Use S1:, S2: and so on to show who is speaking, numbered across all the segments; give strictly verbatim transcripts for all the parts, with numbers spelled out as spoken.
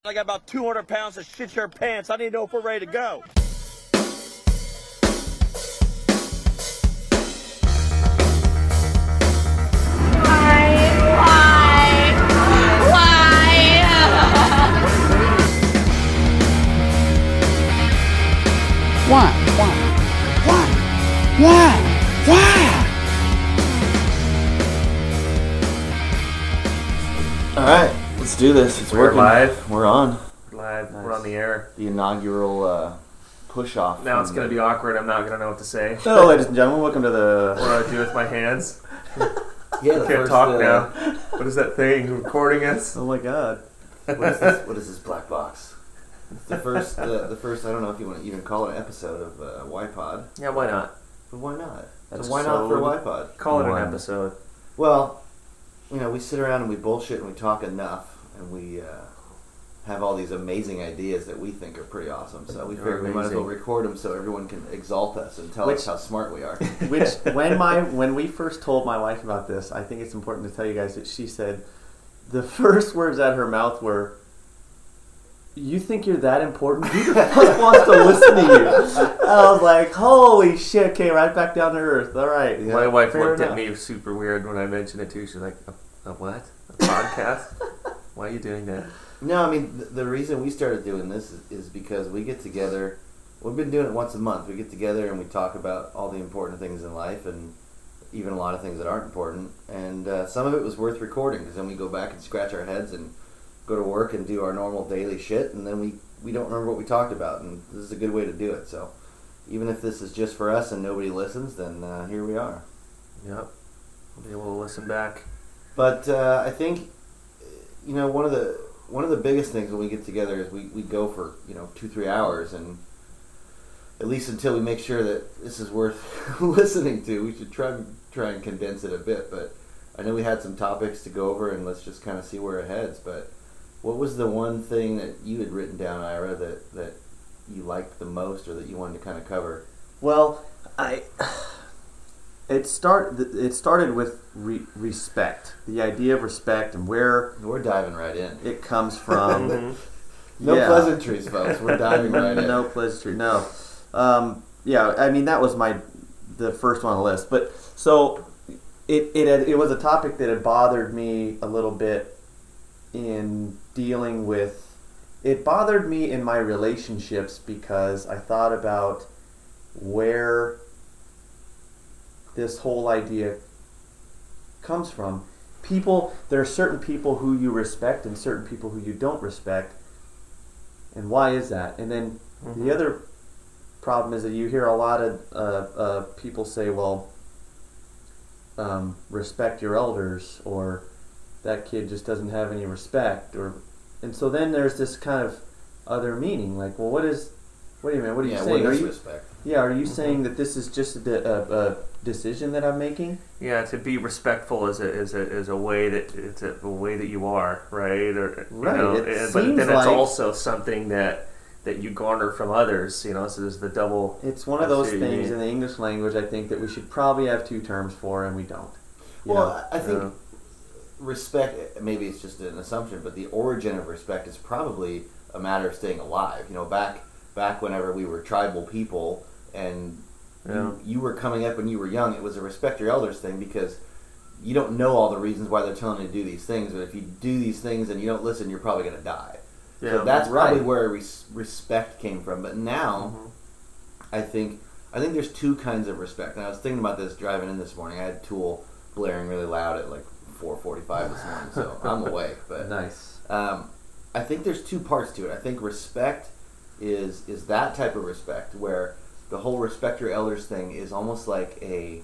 S1: I got about two hundred pounds of shit your pants. I need to know if we're ready to go.
S2: Why? Why? Why? Why? Why?
S3: All right, let's do this. It's
S4: We're
S3: working.
S4: live.
S3: We're on.
S4: Live.
S3: Nice.
S4: We're on the air.
S3: The inaugural uh, push-off.
S4: Now it's going to be awkward. I'm not going to know what to say.
S3: Hello, ladies and gentlemen. Welcome to the...
S4: What do I do with my hands?
S3: Yeah,
S4: I
S3: the
S4: can't
S3: first,
S4: talk
S3: uh,
S4: now. What is that thing recording us?
S3: Oh my god. What is this? What is this black box? It's the first. Uh, the first. I don't know if you want to even call it an episode of uh, Y-Pod.
S4: Yeah, why not?
S3: But why not?
S4: That's
S3: so why not for
S4: so-
S3: Y-Pod?
S4: Call it
S3: Why?
S4: an episode.
S3: Well, you know, we sit around and we bullshit and we talk enough, and we uh, have all these amazing ideas that we think are pretty awesome. So we
S4: They're
S3: figured we might as well
S4: amazing.
S3: record them so everyone can exalt us and tell
S5: Which-
S3: us how smart we are.
S5: Which, when my when we first told my wife about this, I think it's important to tell you guys that she said the first words out of her mouth were, "You think you're that important? Who the fuck wants to listen to you?" I was like, "Holy shit!" Came right back down to earth. All right,
S3: Yeah.
S4: My wife
S5: fair
S4: looked
S5: enough.
S4: at me super weird when I mentioned it too. She's like, "A, a what? A podcast? Why are you doing that?"
S3: No, I mean, the, the reason we started doing this is, is because we get together. We've been doing it once a month. We get together and we talk about all the important things in life and even a lot of things that aren't important. And uh, some of it was worth recording because then we go back and scratch our heads and go to work and do our normal daily shit. And then we, we don't remember what we talked about. And this is a good way to do it. So even if this is just for us and nobody listens, then uh, here we are.
S4: Yep. I'll be able to listen back.
S3: But uh, I think, you know, one of the one of the biggest things when we get together is we, we go for, you know, two, three hours. And at least until we make sure that this is worth listening to, we should try, try and condense it a bit. But I know we had some topics to go over, and let's just kind of see where it heads. But what was the one thing that you had written down, Ira, that, that you liked the most or that you wanted to kind of cover?
S5: Well, I it start it started with re- respect, the idea of respect and where
S3: We're diving right in.
S5: it comes from.
S4: Mhm.
S3: No
S5: Yeah.
S3: pleasantries, folks. We're diving right in.
S5: No pleasantry. No. Um, yeah, I mean that was my the first one on the list. But so it it had, it was a topic that had bothered me a little bit in dealing with. It bothered me in my relationships because I thought about where this whole idea comes from. People, there are certain people who you respect and certain people who you don't respect. And why is that? And then
S4: Mhm.
S5: the other problem is that you hear a lot of uh, uh, people say, well, um, respect your elders, or that kid just doesn't have any respect, or and so then there's this kind of other meaning, like, well, what is, what do you mean? What are you
S3: Yeah,
S5: saying?
S3: what
S5: Are
S3: is
S5: you,
S3: respect?
S5: yeah, are you saying that this is just a, de- a, a decision that I'm making?
S4: Yeah, to be respectful is a is a is a way that it's a, a way that you are, right? Or you
S5: Right,
S4: know,
S5: it
S4: and- but
S5: seems
S4: then it's
S5: like-
S4: also something that that you garner from others. You know, so there's the double.
S5: It's one of
S4: I
S5: those
S4: see what you
S5: things
S4: mean.
S5: in the English language, I think, that we should probably have two terms for, and we don't. You
S3: Well,
S5: know?
S3: I think
S4: Yeah.
S3: respect, maybe it's just an assumption, but the origin of respect is probably a matter of staying alive. You know, back back whenever we were tribal people and
S4: Yeah.
S3: you, you were coming up when you were young, it was a respect your elders thing because you don't know all the reasons why they're telling you to do these things, but if you do these things and you don't listen, you're probably going to die.
S4: Yeah.
S3: So that's probably
S5: Right.
S3: where res- respect came from. But now,
S4: Mhm.
S3: I think I think there's two kinds of respect. And I was thinking about this driving in this morning. I had Tool blaring really loud at like four forty-five this morning, so I'm awake. But
S5: Nice.
S3: um, I think there's two parts to it. I think respect is is that type of respect where the whole respect your elders thing is almost like a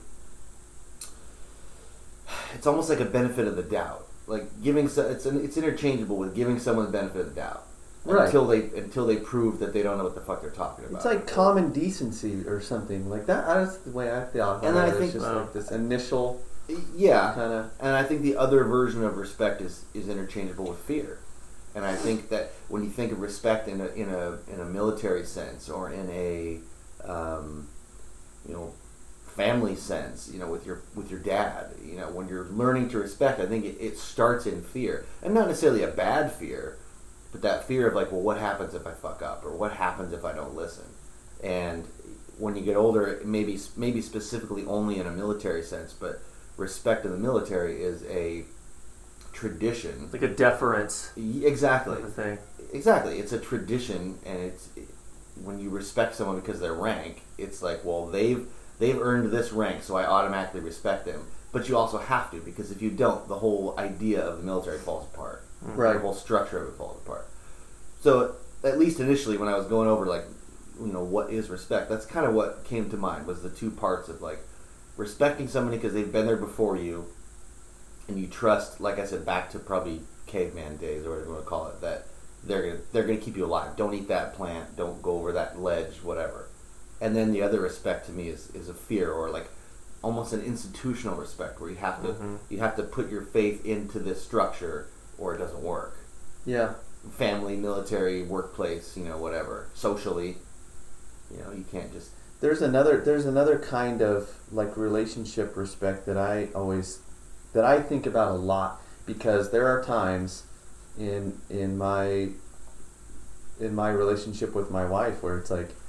S3: it's almost like a benefit of the doubt. Like giving so, it's an, it's interchangeable with giving someone the benefit of the doubt.
S5: Right.
S3: Until they until they prove that they don't know what the fuck they're talking about.
S5: It's like common decency or something like that. That's the way I feel.
S3: And then I
S5: it's
S3: think-
S5: just
S4: uh,
S5: like this initial
S3: yeah,
S5: kind of.
S3: and I think the other version of respect is, is interchangeable with fear. And I think that when you think of respect in a in a in a military sense or in a um, you know family sense, you know, with your with your dad, you know, when you're learning to respect, I think it, it starts in fear, and not necessarily a bad fear, but that fear of like, well, what happens if I fuck up, or what happens if I don't listen? And when you get older, maybe maybe specifically only in a military sense, but respect in the military is a tradition,
S4: like a deference.
S3: Exactly.
S4: Type of thing.
S3: Exactly. It's a tradition, and it's when you respect someone because of their rank, it's like, well, they've they've earned this rank, so I automatically respect them. But you also have to, because if you don't, the whole idea of the military falls apart.
S5: Right.
S3: The whole structure of it falls apart. So at least initially, when I was going over like, you know, what is respect, that's kind of what came to mind, was the two parts of like respecting somebody because they've been there before you, and you trust, like I said, back to probably caveman days or whatever you want to call it, that they're gonna they're gonna keep you alive. Don't eat that plant. Don't go over that ledge. Whatever. And then the other respect to me is, is a fear, or like almost an institutional respect, where you have to
S4: Mm-hmm.
S3: you have to put your faith into this structure, or it doesn't work.
S5: Yeah.
S3: Family, military, workplace, you know, whatever. Socially, you know, you can't just.
S5: There's another there's another kind of like relationship respect that I always that I think about a lot, because there are times in in my in my relationship with my wife where it's like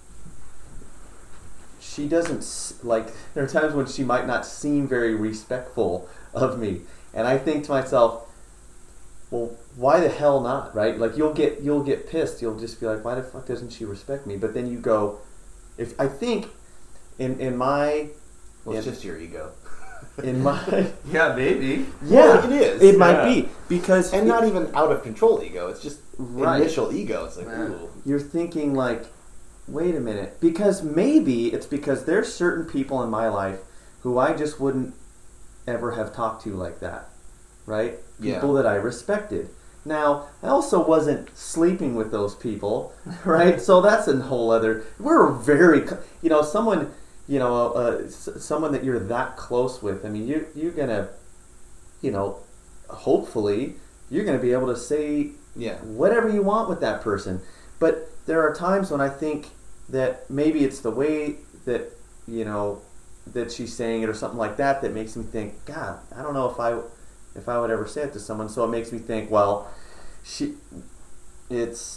S5: she doesn't s- like there are times when she might not seem very respectful of me, and I think to myself, well, why the hell not, right? Like you'll get you'll get pissed. You'll just be like, why the fuck doesn't she respect me? But then you go, if I think in in my
S3: Well, it's
S5: in,
S3: just your ego.
S5: in my
S4: Yeah, maybe.
S5: yeah,
S3: Well, it is.
S5: It might
S4: Yeah.
S5: be because
S3: And
S5: it-
S3: not even out of control ego. It's just
S5: Right.
S3: initial ego. It's like,
S4: Yeah.
S3: ooh.
S5: you're thinking like, wait a minute, because maybe it's because there's certain people in my life who I just wouldn't ever have talked to like that, right?
S3: Yeah.
S5: People that I respected. Now, I also wasn't sleeping with those people, right? So that's a whole other. We're very, co- you know, someone, you know, uh, s- someone that you're that close with. I mean, you you're gonna, you know, hopefully you're gonna be able to say
S3: Yeah.
S5: whatever you want with that person. But there are times when I think that maybe it's the way that, you know, that she's saying it or something like that that makes me think, God, I don't know if I if I would ever say it to someone. So it makes me think, well, she it's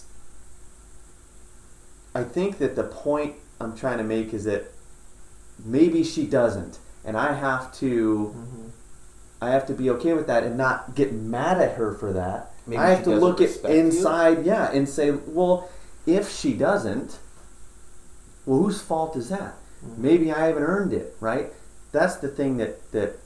S5: I think that the point I'm trying to make is that maybe she doesn't, and I have to
S4: Mm-hmm.
S5: I have to be okay with that and not get mad at her for that.
S3: Maybe
S5: I have
S3: she
S5: to
S3: doesn't
S5: look at
S3: respect you?
S5: inside, yeah, and say, well, if she doesn't, well, whose fault is that?
S3: Mm-hmm.
S5: Maybe I haven't earned it, right? That's the thing that that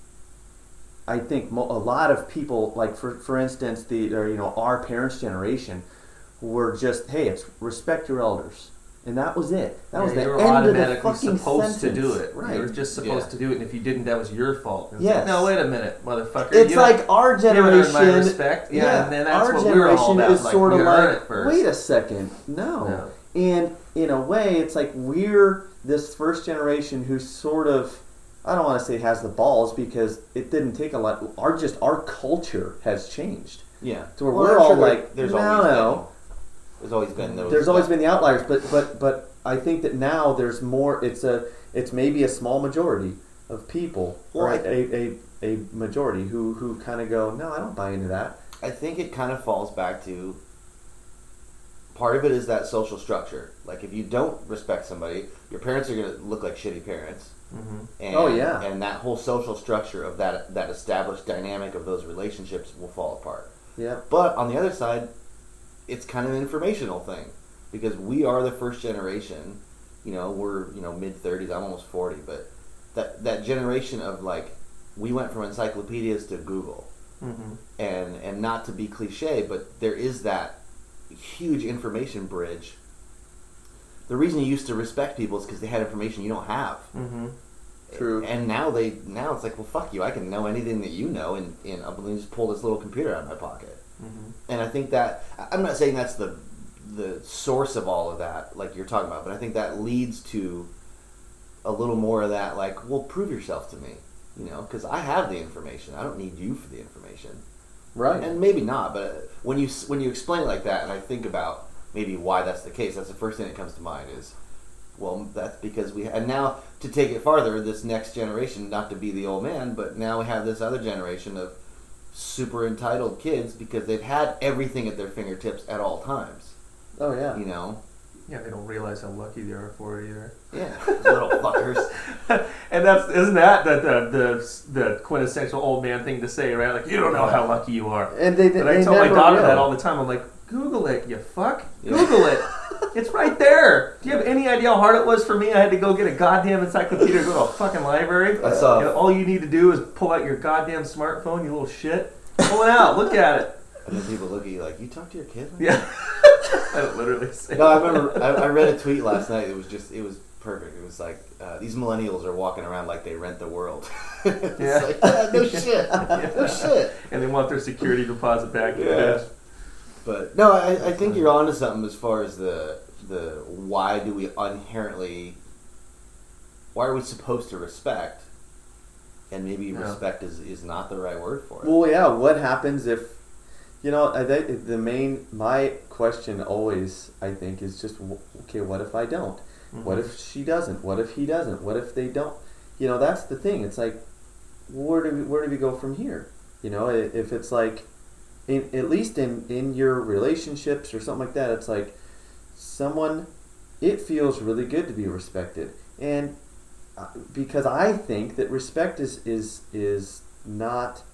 S5: I think mo- a lot of people, like for for instance, the or you know our parents' generation, were just, hey, it's respect your elders. And that was it. That
S4: Yeah,
S5: was the
S4: you were
S5: end of the
S4: automatically
S5: fucking
S4: supposed
S5: sentence.
S4: to do it.
S5: Right.
S4: You were just supposed
S3: Yeah.
S4: to do it, and if you didn't, that was your fault. And it's
S5: Yes.
S4: like, no, wait a minute, motherfucker.
S5: It's
S4: you
S5: like
S4: don't-
S5: our
S4: you haven't earned
S5: generation.
S4: my respect. Yeah, and then that's
S5: our
S4: what we were all
S5: generation
S4: about.
S5: is
S4: Like,
S5: sort of
S4: we earn it
S5: like,
S4: first.
S5: wait a second, no.
S4: No.
S5: And in a way, it's like we're this first generation who sort of, I don't want to say has the balls, because it didn't take a lot. Our just our culture has changed.
S3: Yeah.
S5: So we're
S3: Well, I'm
S5: all
S3: sure there-
S5: like,
S3: there's
S5: no,
S3: always
S5: no.
S3: been, there's always been those.
S5: There's always been the outliers, but but but I think that now there's more. It's a it's maybe a small majority of people,
S3: Well,
S5: or
S3: I-
S5: a, a a majority who who kind of go, no, I don't buy into that.
S3: I think it kind of falls back to, part of it is that social structure. Like if you don't respect somebody, your parents are going to look like shitty parents.
S4: Mm-hmm.
S3: And,
S5: Oh, yeah.
S3: And that whole social structure of that that established dynamic of those relationships will fall apart.
S5: Yeah.
S3: But on the other side, it's kind of an informational thing, because we are the first generation. You know, we're you know mid thirties. I'm almost forty, but that that generation of like, we went from encyclopedias to Google,
S4: Mm-hmm.
S3: and and not to be cliche, but there is that huge information bridge. The reason you used to respect people is because they had information you don't have.
S4: Mm-hmm.
S5: True.
S3: And now they now it's like, well, fuck you. I can know anything that you know, and and I'm going to just pull this little computer out of my pocket.
S4: Mm-hmm.
S3: And I think that, I'm not saying that's the the source of all of that, like you're talking about, but I think that leads to a little more of that, like, well, prove yourself to me, you know, because I have the information. I don't need you for the information.
S5: Right.
S3: And maybe not, but when you when you explain it like that, and I think about maybe why that's the case, that's the first thing that comes to mind is, well, that's because we, and now to take it farther, this next generation, not to be the old man, but now we have this other generation of super entitled kids because they've had everything at their fingertips at all times.
S5: Oh yeah.
S3: You know?
S4: Yeah, they don't realize how lucky they are for it either.
S3: Yeah, little fuckers.
S4: And that's isn't that the, the the the quintessential old man thing to say, right? Like, you don't know how lucky you are.
S5: And they,
S4: But
S5: they
S4: I tell my
S5: never
S4: daughter
S5: will.
S4: that all the time. I'm like, Google it, you fuck. Google it. It's right there. Do you have any idea how hard it was for me? I had to go get a goddamn encyclopedia, go to a fucking library.
S3: I saw-
S4: You know, all you need to do is pull out your goddamn smartphone, you little shit. Pull it out. Look at it.
S3: And then people look at you like, you talk to your kid? Like
S4: Yeah. I literally say.
S3: No, I remember. I, I read a tweet last night. It was just. It was perfect. It was like uh, these millennials are walking around like they rent the world. It's
S4: Yeah.
S3: like, yeah, no shit, no shit.
S4: And they want their security deposit back.
S3: Yeah. But no, I, I think you're onto something as far as the the why do we inherently. Why are we supposed to respect? And maybe
S4: Yeah.
S3: respect is, is not the right word for it.
S5: Well, yeah. What happens if, you know, I think the main my question always I think is just w- okay. What if I don't?
S4: Mm-hmm.
S5: What if she doesn't? What if he doesn't? What if they don't? You know, that's the thing. It's like, where do we where do we go from here? You know, i- if it's like, in, at least in in your relationships or something like that, it's like someone. It feels really good to be respected, and uh, because I think that respect is is is not.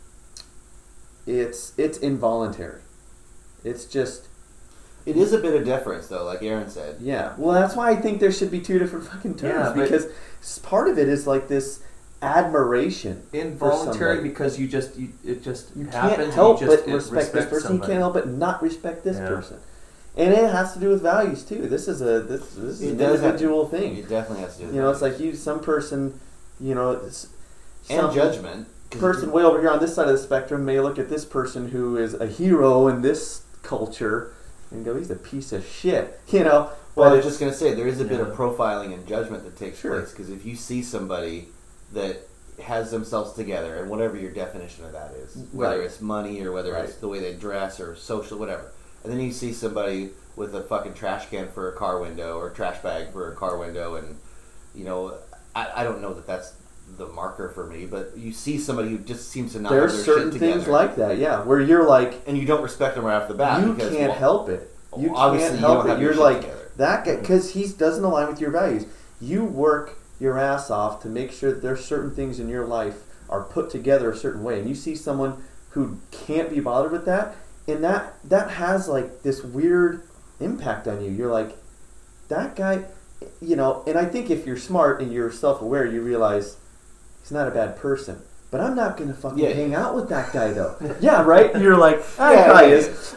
S5: It's it's involuntary. It's just
S3: It is a bit of deference, though, like Aaron said.
S5: yeah. Well, that's why I think there should be two different fucking terms
S4: Yeah, but-
S5: because s- part of it is like this admiration. for
S4: Involuntary
S5: somebody.
S4: because you just you, it just
S5: You
S4: happens.
S5: can't
S4: and
S5: help
S4: you just
S5: but respect this person.
S4: somebody.
S5: You can't help but not respect this
S4: Yeah.
S5: person, and it has to do with values too. This is a this, this is
S3: It
S5: an
S3: does have to-
S5: individual thing.
S3: It definitely has to do with
S5: You know, it's
S3: that.
S5: like you some person, you know, it's,
S3: And
S5: some
S3: judgment. 'cause
S5: person way over here on this side of the spectrum may look at this person who is a hero in this culture and go, he's a piece of shit. You know,
S3: Well, I
S5: but
S3: was just going to say, there is a bit
S4: Yeah.
S3: of profiling and judgment that takes
S5: Sure.
S3: place. Because if you see somebody that has themselves together, and whatever your definition of that is, whether
S5: Right.
S3: it's money or whether it's
S5: Right.
S3: the way they dress or social, whatever, and then you see somebody with a fucking trash can for a car window or a trash bag for a car window, and, you know, I, I don't know that that's the marker for me, but you see somebody who just seems to not
S5: there's
S3: have their
S5: certain
S3: shit
S5: things
S3: together,
S5: like that, yeah, where you're like,
S3: and you don't respect them right off the bat.
S5: you
S3: because,
S5: can't
S3: well,
S5: help it. You
S3: obviously
S5: can't
S3: you
S5: help
S3: don't
S5: it.
S3: have your
S5: You're
S3: shit
S5: like
S3: together.
S5: that guy because he doesn't align with your values. You work your ass off to make sure that there's certain things in your life are put together a certain way, and you see someone who can't be bothered with that, and that that has like this weird impact on you. You're like, that guy, you know. And I think if you're smart and you're self-aware, you realize he's not a bad person. But I'm not gonna fucking
S3: Yeah.
S5: hang out with that guy though. Yeah, right. You're like, ah,
S3: Yeah,
S5: guy
S3: yeah.
S5: is.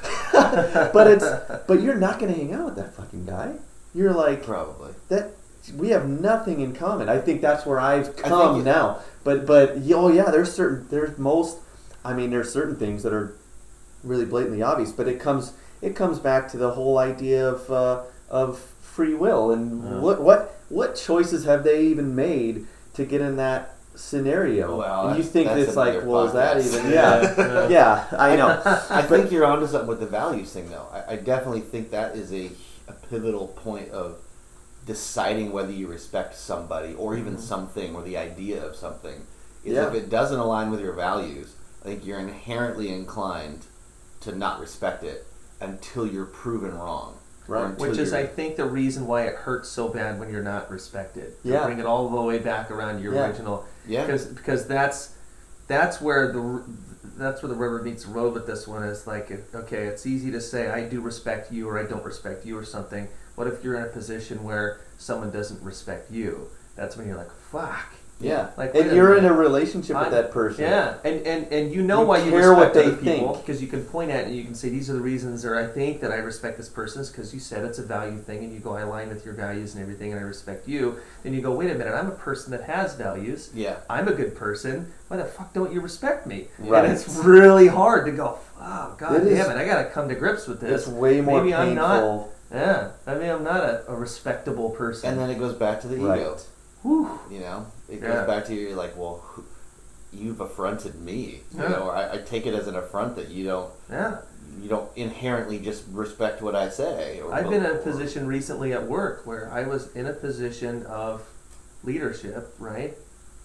S5: but it's but you're not gonna hang out with that fucking guy. You're like
S3: Probably.
S5: that. We have nothing in common. I think that's where I've
S3: I
S5: come
S3: think it-
S5: now. But but y- oh yeah, there's certain there's most. I mean, there's certain things that are really blatantly obvious. But it comes it comes back to the whole idea of uh, of free will and
S4: Yeah.
S5: what what what choices have they even made to get in that scenario?
S3: Well,
S5: and you
S3: that's-
S5: think
S3: that's
S5: it's like,
S3: another
S5: well, is that
S3: podcast.
S5: even? Yeah, yeah, I know.
S3: I think you're onto something with the values thing, though. I, I definitely think that is a, a pivotal point of deciding whether you respect somebody or even something or the idea of something. Is
S5: Yeah.
S3: if it doesn't align with your values, I think you're inherently inclined to not respect it until you're proven wrong. or
S5: Right.
S3: until
S4: Which is,
S3: you're-
S4: I think, the reason why it hurts so bad when you're not respected. To
S5: Yeah.
S4: bring it all the way back around to your
S5: Yeah.
S4: original.
S3: Yeah.
S4: Because because that's that's where the r- that's where the rubber meets the road with this one. Is like, if, okay, it's easy to say I do respect you or I don't respect you or something. What if you're in a position where someone doesn't respect you? That's when you're like, fuck.
S5: Yeah,
S4: Like, wait
S5: and
S4: a
S5: you're in
S4: minute.
S5: a relationship with
S4: I'm-
S5: that person.
S4: Yeah, and, and, and you know
S5: You
S4: why you
S5: care what
S4: respect
S5: they
S4: other people
S5: think.
S4: because you can point at it and you can say these are the reasons, or I think that I respect this person is because you said it's a value thing, and you go I align with your values and everything, and I respect you. Then you go, wait a minute, I'm a person that has values.
S3: Yeah.
S4: I'm a good person. Why the fuck don't you respect me?
S5: Right.
S4: And it's really hard to go. Oh God
S5: It
S4: damn
S5: is-
S4: it! I got to come to grips with this.
S5: It's way more
S4: Maybe
S5: painful.
S4: I'm not. Yeah, I mean I'm not a, a respectable person.
S3: And then it goes back to the
S5: Right.
S3: ego.
S4: Whew.
S3: You know, it
S4: Yeah.
S3: goes back to you're like, well, who, you've affronted me. You
S4: Yeah.
S3: know, or I, I take it as an affront that you don't
S4: Yeah.
S3: you don't inherently just respect what I say. Or,
S4: I've been in a
S3: or-
S4: position recently at work where I was in a position of leadership, right?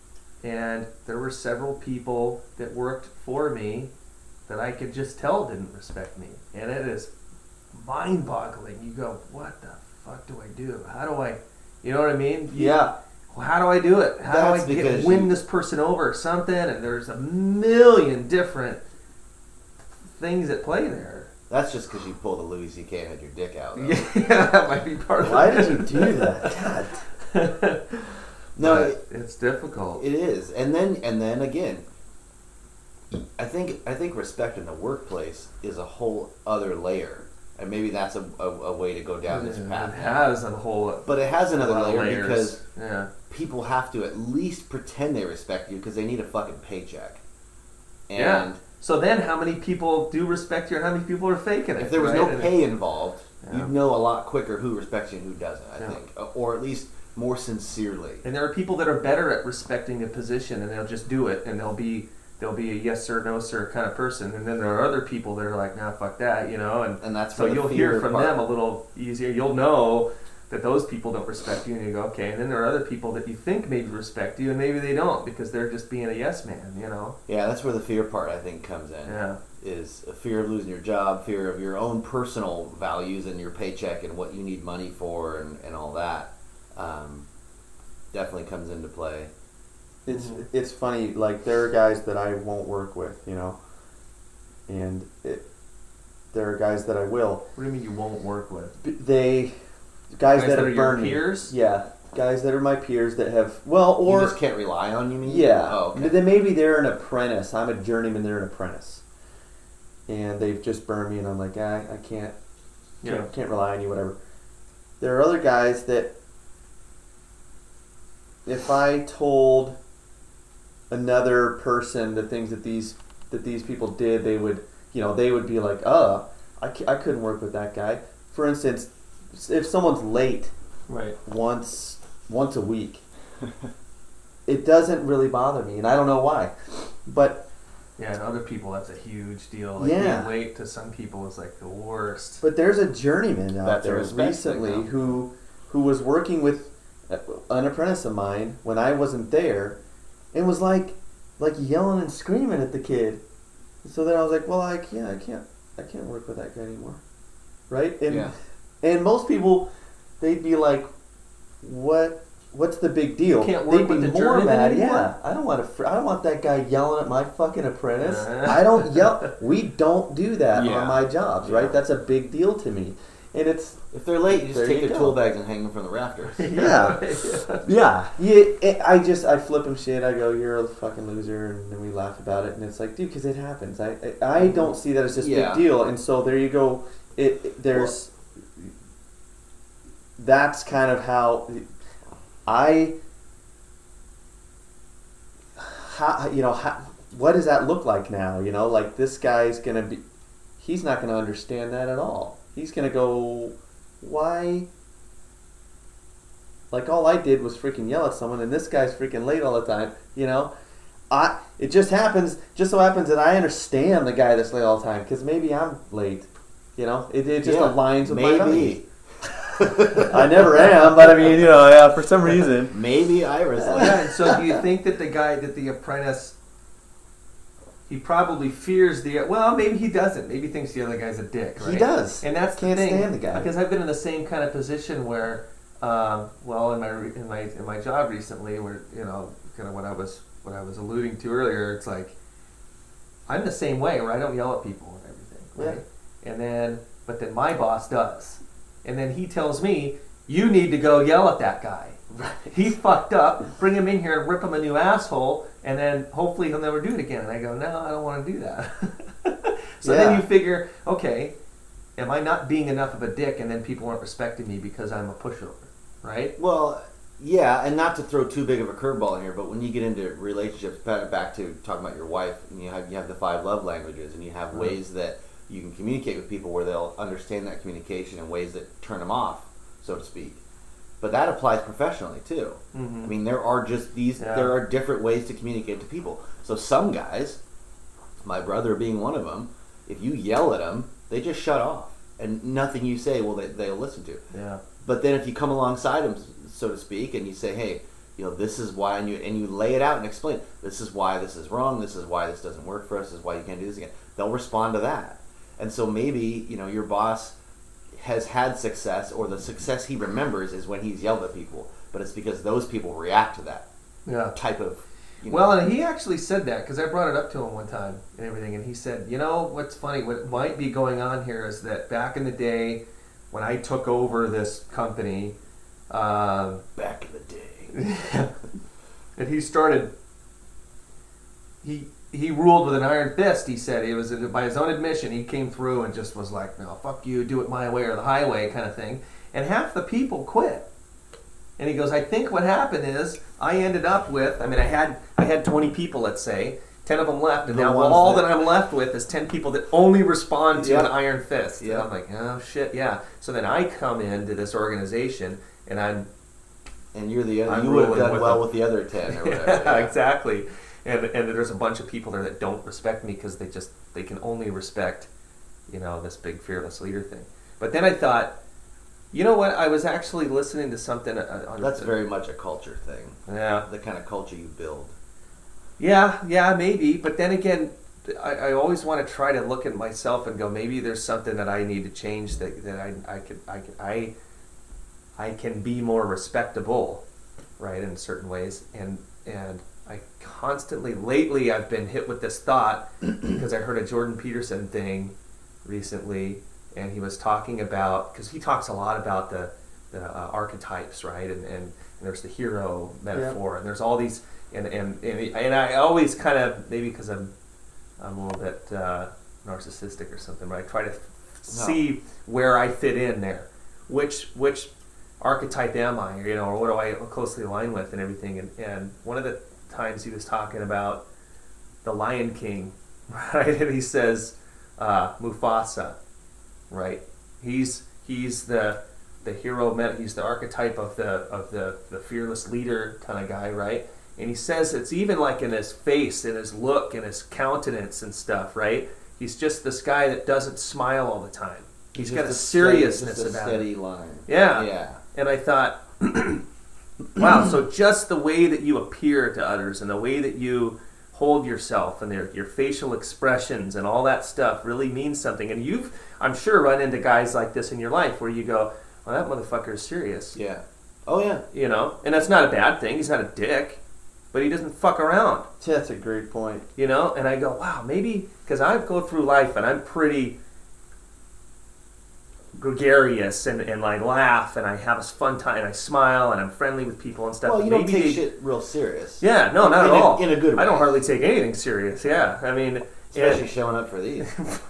S4: And there were several people that worked for me that I could just tell didn't respect me. And it is mind-boggling. You go, what the fuck do I do? How do I, you know what I mean? You,
S5: Yeah.
S4: well, how do I do it? How
S3: That's
S4: do I get,
S3: because
S4: win
S3: you-
S4: this person over or something? And there's a million different things at play there.
S3: That's just because you pulled a Louis C K and had your dick out. though.
S4: Yeah, that might be part of
S5: Why
S4: it.
S5: did you do that? God.
S3: No,
S4: But
S3: it,
S4: it's difficult.
S3: it is. And then and then again, I think I think respect in the workplace is a whole other layer, and maybe that's a, a, a way to go down this
S4: it
S3: path.
S4: has a whole
S3: But it has another
S4: lot of
S3: layer
S4: layers.
S3: because
S4: yeah.
S3: people have to at least pretend they respect you because they need a fucking paycheck. And
S4: Yeah. So then, how many people do respect you, and how many people are faking it?
S3: if there was
S4: right?
S3: no
S4: And
S3: pay involved,
S4: Yeah.
S3: you'd know a lot quicker who respects you and who doesn't. I
S4: Yeah.
S3: think, or at least more sincerely.
S4: And there are people that are better at respecting a position, and they'll just do it, and they'll be they'll be a yes sir, no sir kind of person. And then there are other people that are like, nah, fuck that, you know. And,
S3: And that's
S4: so
S3: where the
S4: you'll
S3: fear
S4: hear from
S3: part-
S4: them a little easier. You'll know that those people don't respect you, and you go, okay. And then there are other people that you think maybe respect you, and maybe they don't because they're just being a yes man, you know.
S3: Yeah, that's where the fear part I think comes in.
S4: Yeah.
S3: Is a fear of losing your job, fear of your own personal values and your paycheck and what you need money for and, and all that. Um, definitely comes into play.
S5: It's it's funny. Like there are guys that I won't work with, you know, and it, there are guys that I will.
S4: What do you mean you won't work with?
S5: B- They guys,
S4: Guys
S5: that,
S4: that
S5: have
S4: are your
S5: burned me.
S4: peers?
S5: Yeah, guys that are my peers that have well, or
S3: you just can't rely on, you mean?
S5: yeah.
S3: Oh, okay.
S5: Then maybe they're an apprentice. I'm a journeyman. They're an apprentice, and they've just burned me, and I'm like, ah, I can't,
S4: Yeah.
S5: can't, can't rely on you, whatever. There are other guys that, if I told another person the things that these that these people did, they would, you know, they would be like, uh, I, c- I couldn't work with that guy. For instance, if someone's late
S4: Right.
S5: once once a week, it doesn't really bother me, and I don't know why. But
S4: Yeah, and other people, that's a huge deal. Like
S5: Yeah.
S4: being late to some people is like the worst.
S5: but there's a journeyman out
S3: That's a
S5: there
S3: respect
S5: recently
S3: thing, huh?
S5: who who was working with an apprentice of mine when I wasn't there, and was like like yelling and screaming at the kid. So then I was like, well, I can't, I can't, I can't work with that guy anymore, right? And
S3: Yeah.
S5: and most people, they'd be like, what? What's the big deal?
S4: You can't work
S5: They'd
S4: with
S5: be
S4: the
S5: more
S4: journeyman
S5: mad.
S4: anymore?
S5: Yeah, I don't want to. Fr- I don't want that guy yelling at my fucking apprentice.
S4: Uh.
S5: I don't yell. We don't do that
S3: Yeah.
S5: on my jobs,
S3: Yeah.
S5: right? That's a big deal to me, and it's
S3: If they're late, you just
S5: There
S3: take
S5: you
S3: their
S5: go.
S3: tool bags and hang them from the rafters.
S5: yeah, yeah. yeah it, I just I flip him shit. I go, you're a fucking loser, and then we laugh about it, and it's like, dude, because it happens. I I, I don't see that as just a
S3: Yeah.
S5: big deal, and so there you go. It, it there's that's kind of how I how you know how, what does that look like now? You know, like this guy's gonna be, he's not gonna understand that at all. He's gonna go, why? Like all I did was freaking yell at someone, and this guy's freaking late all the time. You know, I it just happens, just so happens that I understand the guy that's late all the time because maybe I'm late. You know, it, it just
S3: Yeah,
S5: aligns with my values.
S3: maybe.
S5: I never am, but I mean, you know, yeah, for some reason.
S3: Maybe Iris.
S4: Yeah, and so do you think that the guy, that the apprentice, he probably fears the, well, maybe he doesn't. Maybe he thinks the other guy's a dick, right?
S5: He does.
S4: And that's
S5: Can't
S4: the thing.
S5: stand the guy.
S4: Because I've been in the same kind of position where, um, well, in my re- in my in my job recently, where you know, kind of what I was what I was alluding to earlier, it's like I'm the same way, where I don't yell at people and everything, right? And then, but then my boss does, and then he tells me, you need to go yell at that guy. He fucked up. Bring him in here and rip him a new asshole, and then hopefully he'll never do it again. And I go, no, I don't want to do that. So
S5: Yeah.
S4: then you figure, okay, am I not being enough of a dick, and then people aren't respecting me because I'm a pushover, right?
S3: Well, yeah, and not to throw too big of a curveball in here, but when you get into relationships, back back to talking about your wife, and you have you have the five love languages, and you have
S4: Mhm.
S3: ways that you can communicate with people where they'll understand that communication in ways that turn them off, so to speak. But that applies professionally too.
S4: Mm-hmm.
S3: I mean, there are just these.
S4: Yeah.
S3: There are different ways to communicate to people. So some guys, my brother being one of them, if you yell at them, they just shut off, and nothing you say will they they'll listen to.
S4: Yeah.
S3: But then if you come alongside them, so to speak, and you say, hey, you know, this is why, and you and you lay it out and explain, this is why this is wrong, this is why this doesn't work for us, this is why you can't do this again. They'll respond to that. And so maybe, you know, your boss has had success, or the success he remembers is when he's yelled at people, but it's because those people react to that
S4: Yeah.
S3: type of, you know.
S4: Well, and he actually said that, because I brought it up to him one time and everything, and he said, you know, what's funny, what might be going on here is that back in the day when I took over this company, um,
S3: back in the day.
S4: and he started, he he ruled with an iron fist. He said it was by his own admission. He came through and just was like, "No, fuck you, do it my way or the highway," kind of thing. And half the people quit. And he goes, "I think what happened is I ended up with. I mean, I had I had twenty people, let's say, ten of them left, and
S3: The
S4: now
S3: ones
S4: all
S3: that-
S4: that I'm left with is ten people that only respond to
S3: Yep.
S4: an iron fist."
S3: Yep.
S4: And I'm like, "Oh shit, yeah." So then I come into this organization, and I'm
S3: And you're the other,
S4: I'm
S3: you would have
S4: ruling
S3: done
S4: with
S3: well
S4: them.
S3: with the other ten or whatever.
S4: yeah,
S3: yeah.
S4: exactly. And and there's a bunch of people there that don't respect me because they just they can only respect, you know, this big fearless leader thing. But then I thought, you know what? I was actually listening to something. Uh, on
S3: That's very much a culture thing.
S4: yeah,
S3: The kind of culture you build.
S4: yeah, yeah, maybe. But then again, I, I always want to try to look at myself and go, maybe there's something that I need to change that that I I could I could, I I can be more respectable, right, in certain ways. And and I constantly, lately, I've been hit with this thought because I heard a Jordan Peterson thing recently, and he was talking about, because he talks a lot about the, the uh, archetypes, right, and, and, and there's the hero metaphor,
S5: Yeah.
S4: and there's all these, and and and, and I always kind of, maybe because I'm I'm a little bit uh, narcissistic or something, but I try to f- see where I fit in there, which which archetype am I, you know, or what do I closely align with and everything. And, and one of the times he was talking about the Lion King, right, and he says uh, Mufasa, right? He's he's the the hero, met, he's the archetype of the of the, the fearless leader kind of guy, right? And he says it's even like in his face, in his look, in his countenance and stuff, right? He's just this guy that doesn't smile all the time. He's got a
S3: Just
S4: seriousness
S3: steady, just a
S4: about
S3: steady
S4: it.
S3: line.
S4: Yeah.
S3: Yeah.
S4: And I thought, wow, so just the way that you appear to others and the way that you hold yourself and their, your facial expressions and all that stuff really means something. And you've, I'm sure, run into guys like this in your life where you go, well, that motherfucker is serious.
S3: Yeah. Oh yeah.
S4: You know? And that's not a bad thing. He's not a dick. But he doesn't fuck around.
S5: That's a great point.
S4: You know? And I go, wow, maybe, because I go through life and I'm pretty gregarious and, and I laugh and I have a fun time and I smile and I'm friendly with people and stuff.
S3: Well, you don't
S4: Maybe
S3: take
S4: they-
S3: shit real serious.
S4: Yeah, no, not
S3: In
S4: at
S3: a-
S4: all.
S3: in a good
S4: I don't
S3: way.
S4: hardly take anything serious. Yeah, I mean,
S3: Especially
S4: yeah.
S3: showing up for these.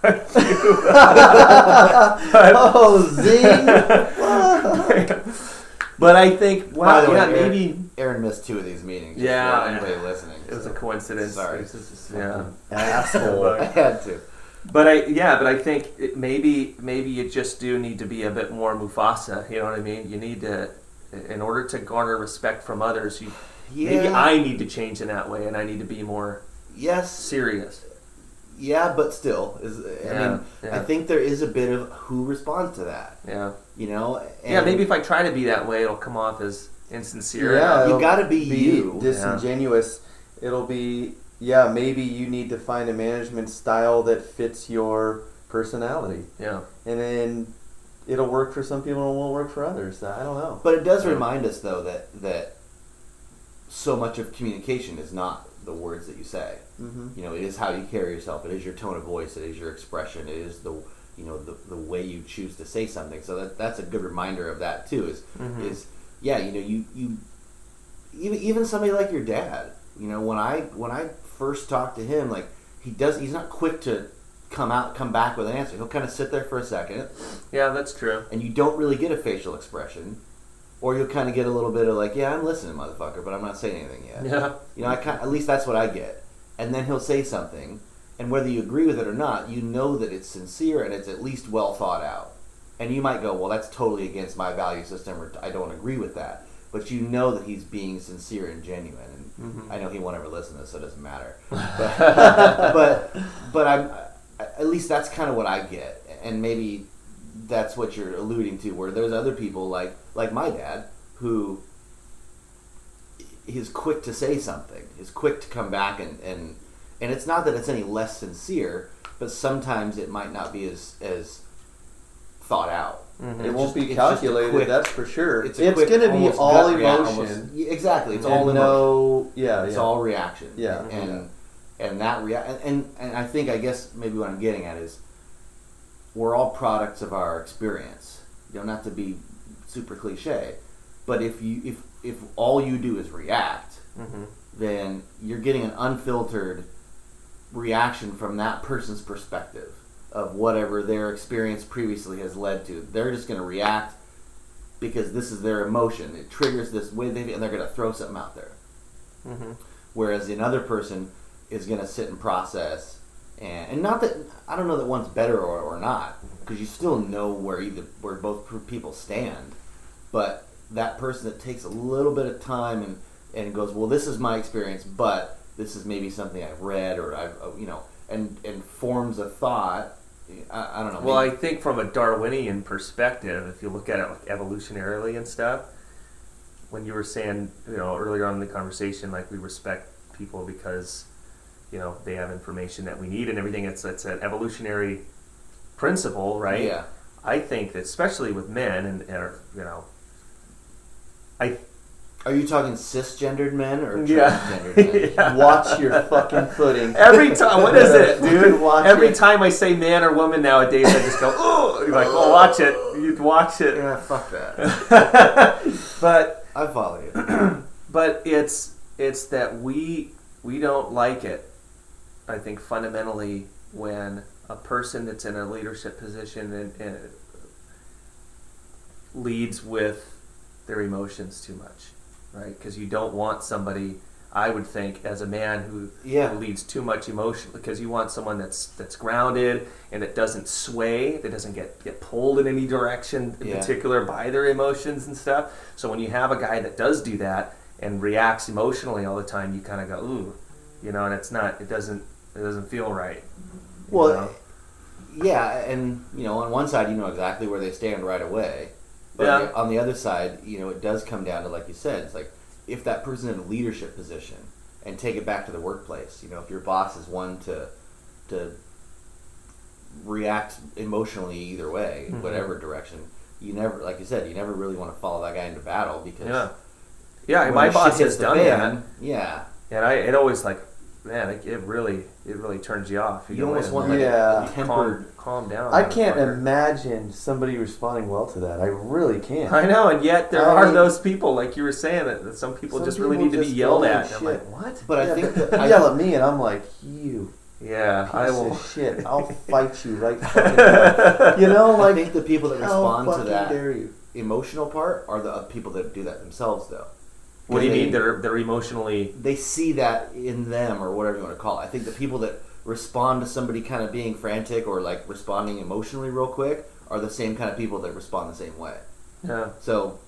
S5: Oh, zing!
S4: But I think,
S3: By
S4: wow,
S3: the way,
S4: yeah,
S3: Aaron,
S4: maybe
S3: Aaron missed two of these meetings. just
S4: Yeah,
S3: for anybody
S4: yeah.
S3: listening.
S4: it was a
S3: so
S4: coincidence.
S3: Sorry.
S4: It's just- yeah.
S5: Asshole.
S3: I had to.
S4: But I, yeah, but I think it, maybe, maybe you just do need to be a bit more Mufasa. You know what I mean? You need to, in order to garner respect from others, you maybe
S3: Yeah.
S4: I need to change in that way, and I need to be more
S3: Yes.
S4: serious.
S3: Yeah, but still, is I
S4: Yeah,
S3: mean,
S4: yeah.
S3: I think there is a bit of who responds to that.
S4: Yeah,
S3: You know. And
S4: yeah. Maybe if I try to be that way, it'll come off as insincere.
S5: Yeah,
S3: You
S5: it'll
S3: gotta be you.
S5: disingenuous. It'll be yeah. Maybe you need to find a management style that fits your personality,
S4: Yeah.
S5: and then it'll work for some people and it won't work for others. I don't know.
S3: But it does remind us, though, that that so much of communication is not the words that you say.
S5: Mm-hmm.
S3: You know, it is how you carry yourself. It is your tone of voice. It is your expression. It is the you know the, the way you choose to say something. So that that's a good reminder of that too. Is
S4: Mhm.
S3: is yeah, you know, you you even even somebody like your dad. You know, when I when I first talked to him, like he does, he's not quick to come out come back with an answer. He'll kind of sit there for a second,
S4: Yeah, that's true.
S3: and you don't really get a facial expression, or you'll kind of get a little bit of like, yeah, I'm listening, motherfucker, but I'm not saying anything yet.
S4: Yeah.
S3: You know, I kind at least that's what I get. And then he'll say something, and whether you agree with it or not, you know that it's sincere and it's at least well thought out. And you might go, well, that's totally against my value system, or I don't agree with that. But you know that he's being sincere and genuine. And
S4: Mhm.
S3: I know he won't ever listen to this, so it doesn't matter. But but, but I'm at least that's kind of what I get. And maybe that's what you're alluding to, where there's other people like like my dad who is quick to say something, is quick to come back and, and and it's not that it's any less sincere, but sometimes it might not be as as thought out.
S4: Mm-hmm.
S5: It
S3: It's
S5: won't
S3: just-
S5: be
S3: it's just a
S5: calculated,
S3: quick-
S5: that's for sure.
S3: It's,
S5: It's,
S3: a quick,
S5: going to be
S3: almost
S5: all
S3: gut react-
S5: emotion.
S3: almost- yeah, exactly, it's
S5: and
S3: all emotion.
S5: no, yeah,
S3: It's
S5: yeah.
S3: all reaction.
S5: Yeah.
S3: and and that rea- and, and and I think I guess maybe what I'm getting at is we're all products of our experience. You don't have to be super cliche, but if you if if all you do is react,
S4: Mm-hmm.
S3: then you're getting an unfiltered reaction from that person's perspective of whatever their experience previously has led to. They're just going to react because this is their emotion. It triggers this way, they, and they're going to throw something out there.
S4: Mm-hmm.
S3: Whereas another person is going to sit and process, and, and not that I don't know that one's better or, or not, because you still know where either where both people stand. But that person that takes a little bit of time and, and goes, well, this is my experience, but this is maybe something I've read or I've you know, and and forms a thought. I, I don't know.
S4: Well, I
S3: maybe-
S4: think from a Darwinian perspective, if you look at it like evolutionarily and stuff, when you were saying, you know, earlier on in the conversation, like we respect people because, you know, they have information that we need and everything. It's it's an evolutionary principle, right?
S3: Yeah.
S4: I think that especially with men and, and you know, I
S3: Are you talking cisgendered men or
S4: Yeah.
S3: transgendered men?
S4: Yeah.
S5: Watch your fucking footing.
S4: Every time, what is it, dude?
S5: Watch
S4: Every
S5: it.
S4: time I say man or woman nowadays, I just go, oh, you're like, well, watch it. You'd watch it.
S3: Yeah, fuck that.
S4: But
S3: I follow you.
S4: but it's it's that we we don't like it. I think fundamentally when a person that's in a leadership position and, and leads with their emotions too much, right? Because you don't want somebody. I would think as a man who,
S3: Yeah.
S4: who leads too much emotion, because you want someone that's that's grounded and that doesn't sway, that doesn't get, get pulled in any direction in
S3: Yeah.
S4: particular by their emotions and stuff. So when you have a guy that does do that and reacts emotionally all the time, you kind of go, ooh, you know, and it's not, it doesn't, it doesn't feel right. you
S3: Well,
S4: know?
S3: yeah, and you know, on one side, you know exactly where they stand right away, but
S4: Yeah.
S3: on the other side, you know, it does come down to, like you said, it's like if that person's in a leadership position, and take it back to the workplace. You know, if your boss is one to to react emotionally either way,
S4: Mhm.
S3: whatever direction, you never, like you said, you never really want to follow that guy into battle because
S4: yeah, yeah,
S3: when
S4: my
S3: the
S4: boss
S3: shit hits
S4: has
S3: the
S4: done
S3: fan,
S4: that.
S3: Yeah,
S4: And I, it always like, man, it, it really, it really turns you off.
S3: you
S4: go
S3: almost
S4: in
S3: want
S4: and
S3: like
S5: Yeah.
S3: a tempered.
S4: calm, calm down.
S5: I can't
S4: motherfucker.
S5: imagine somebody responding well to that. I really can't.
S4: I know, and yet there
S5: I
S4: are
S5: mean-
S4: those people, like you were saying, that, that some people
S5: Some
S4: just really
S5: people
S4: need to be
S5: just
S4: yelled
S5: go,
S4: at.
S5: "Oh,
S4: And I'm
S5: shit."
S4: like, what?
S3: But I
S5: Yeah,
S3: think
S5: but
S3: that, I,
S5: yell at me, and I'm like, you
S4: Yeah,
S5: piece
S4: I will.
S5: of shit. I'll fight you right fucking now. You know,
S3: I
S5: like
S3: think the people that
S5: how
S3: respond to
S5: fucking
S3: that
S5: dare you?
S3: emotional part are the people that do that themselves, though.
S4: What do you
S3: They-
S4: mean? They're they're emotionally.
S3: They see that in them, or whatever you want to call it. I think the people that respond to somebody kind of being frantic or like responding emotionally real quick are the same kind of people that respond the same way.
S4: Yeah,
S3: So,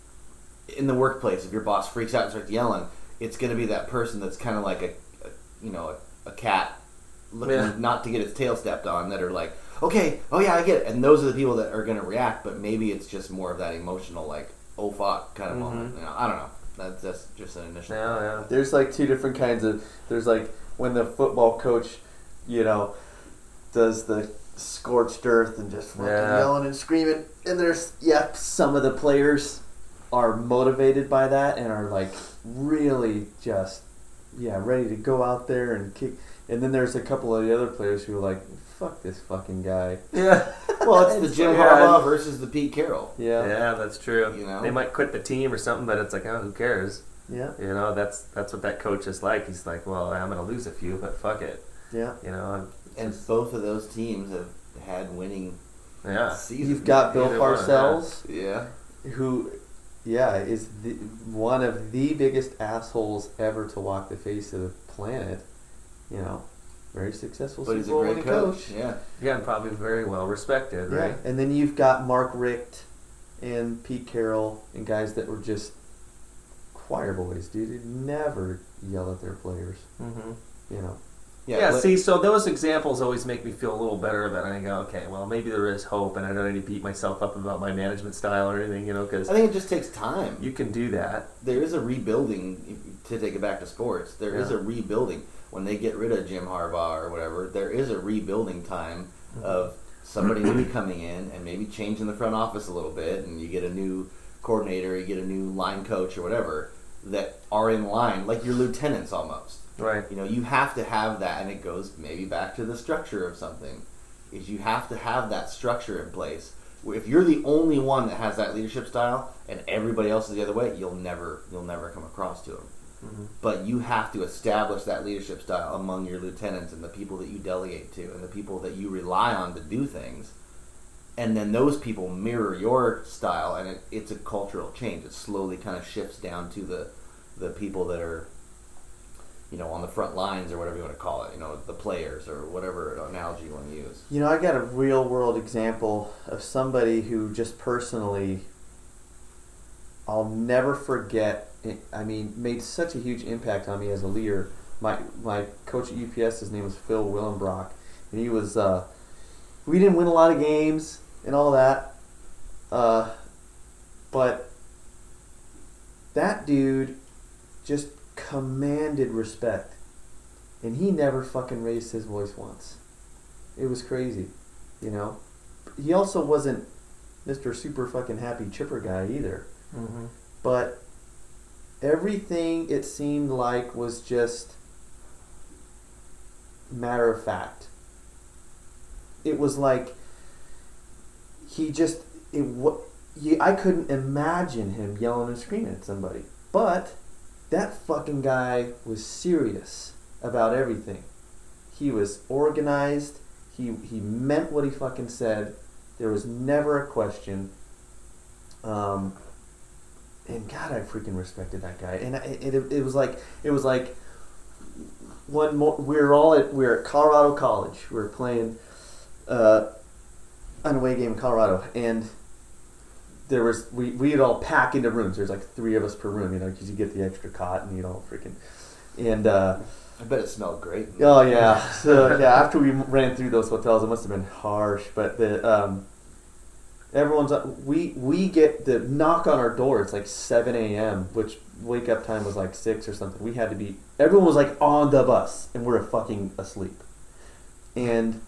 S3: in the workplace, if your boss freaks out and starts yelling, it's going to be that person that's kind of like a, a you know, a, a cat looking
S4: Yeah.
S3: not to get its tail stepped on. That are like, okay, oh yeah, I get it. And those are the people that are going to react. But maybe it's just more of that emotional, like, oh fuck, kind of
S4: Mhm.
S3: moment. You know, I don't know. That's that's just an initial.
S4: yeah, yeah.
S5: There's like two different kinds of. There's like when the football coach, you know, does the scorched earth and just fucking
S4: Yeah.
S5: yelling and screaming. And there's yeah, some of the players are motivated by that and are like really just yeah ready to go out there and kick. And then there's a couple of the other players who are like, fuck this fucking guy.
S4: Yeah,
S3: Well, it's the Jim
S4: Yeah.
S3: Harbaugh versus the Pete Carroll.
S5: Yeah,
S4: yeah, that's true.
S3: You know?
S4: They might quit the team or something, but it's like, oh, who cares?
S5: yeah,
S4: You know, that's that's what that coach is like. He's like, well, I'm gonna lose a few, but fuck it.
S5: yeah.
S4: You know, I'm,
S3: And both of those teams have had winning
S4: yeah.
S3: seasons.
S5: You've got Bill
S4: Either one,
S5: Parcells,
S3: Yeah.
S5: who, yeah, is the, one of the biggest assholes ever to walk the face of the planet. You know, very successful
S3: But he's a
S5: Super Bowl
S3: great
S5: winning
S3: coach. Yeah.
S4: Yeah, and probably very well respected,
S5: Yeah,
S4: right?
S5: and then you've got Mark Richt and Pete Carroll and guys that were just choir boys, dude. Who'd never yell at their players.
S4: Mm-hmm.
S5: You know,
S4: Yeah,
S3: let-
S4: see, so those examples always make me feel a little better that I go, okay, well, maybe there is hope, and I don't need to beat myself up about my management style or anything, you know, because
S3: I think it just takes time.
S4: you can do that.
S3: There is a rebuilding, to take it back to sports, there is
S4: Yeah.
S3: a rebuilding. When they get rid of Jim Harbaugh or whatever, there is a rebuilding time
S4: Mm-hmm.
S3: of somebody new coming in and maybe changing the front office a little bit, and you get a new coordinator, you get a new line coach or whatever, that are in line, like your lieutenants almost.
S4: Right.
S3: You know, you have to have that, and it goes maybe back to the structure of something, is you have to have that structure in place. If you're the only one that has that leadership style and everybody else is the other way, you'll never you'll never come across to them.
S4: Mm-hmm.
S3: But you have to establish that leadership style among your lieutenants and the people that you delegate to and the people that you rely on to do things. And then those people mirror your style, and it, it's a cultural change. It slowly kind of shifts down to the the people that are, you know, on the front lines or whatever you want to call it, you know, the players or whatever analogy you want to use.
S5: You know, I got a real world example of somebody who just personally, I'll never forget. I mean, made such a huge impact on me as a leader. My my coach at U P S, his name was Phil Willenbrock, and he was. Uh, we didn't win a lot of games and all that, uh, but that dude just commanded respect, and he never fucking raised his voice once. It was crazy, you know. He also wasn't Mister Super fucking happy chipper guy either,
S4: Mm-hmm.
S5: but everything it seemed like was just matter of fact. It was like he just it what I couldn't imagine him yelling and screaming at somebody, but that fucking guy was serious about everything. He was organized. He he meant what he fucking said. There was never a question. Um, and God, I freaking respected that guy. And I, it, it it was like it was like one more. We were all at we were at Colorado College. We were playing uh, an away game in Colorado, and there was we we'd all pack into rooms. There's like three of us per room, you know, because you get the extra cot and you know freaking and. Uh,
S3: I bet it smelled great.
S5: Oh yeah, so yeah. After we ran through those hotels, it must have been harsh. But the um, everyone's we we get the knock on our door. It's like seven a.m., which wake up time was like six or something. We had to be. Everyone was like on the bus, and we're fucking asleep. And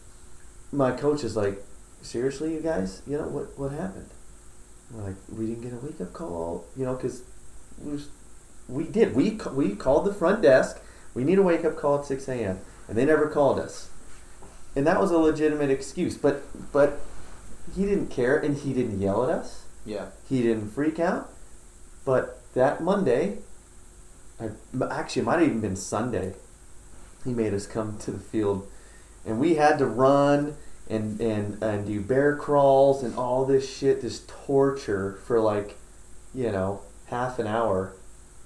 S5: my coach is like, "Seriously, you guys? You know what what happened?" We're like, "We didn't get a wake up call, you know, because we was, we did. We we called the front desk." We need a wake-up call at six a.m. And they never called us. And that was a legitimate excuse. But but he didn't care, and he didn't yell at us.
S3: Yeah.
S5: He didn't freak out. But that Monday, I, actually it might have even been Sunday, he made us come to the field. And we had to run and, and, and do bear crawls and all this shit, this torture for like, you know, half an hour.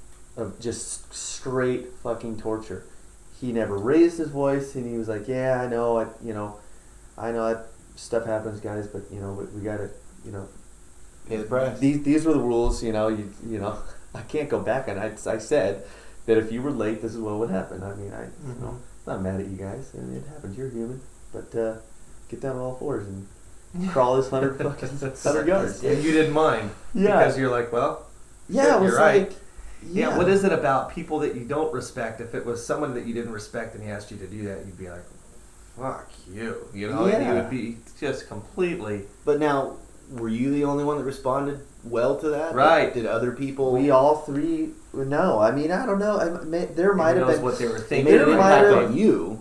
S5: Of just straight fucking torture. He never raised his voice, and he was like, "Yeah, I know, I, you know, I know that stuff happens, guys, but you know, we, we gotta, you know,
S3: Pay the price.
S5: these these were the rules, you know, you you know, I can't go back on it. I, I said that if you were late, this is what would happen. I mean, I,
S4: Mm-hmm.
S5: you know, I'm not mad at you guys. I mean, it happens. You're human, but uh, get down on all fours and crawl this hundred fucking hundred yards.
S4: And you didn't mind.
S5: Yeah.
S4: Because you're like, well,
S5: Yeah,
S4: shit,
S5: it was
S4: you're right.
S5: like,
S4: Yeah. What is it about people that you don't respect? If it was someone that you didn't respect and he asked you to do that, you'd be like, fuck you. You know, and you
S5: Yeah.
S4: would be just completely.
S3: But now, were you the only one that responded well to that?
S4: Right.
S3: Did other people?
S5: We all three. No, I mean I don't know. I, may, there might
S4: Who
S5: have
S4: knows
S5: been.
S4: what they were
S3: It
S4: thinking.
S3: made an
S5: There might
S3: impact
S5: have-
S3: on you.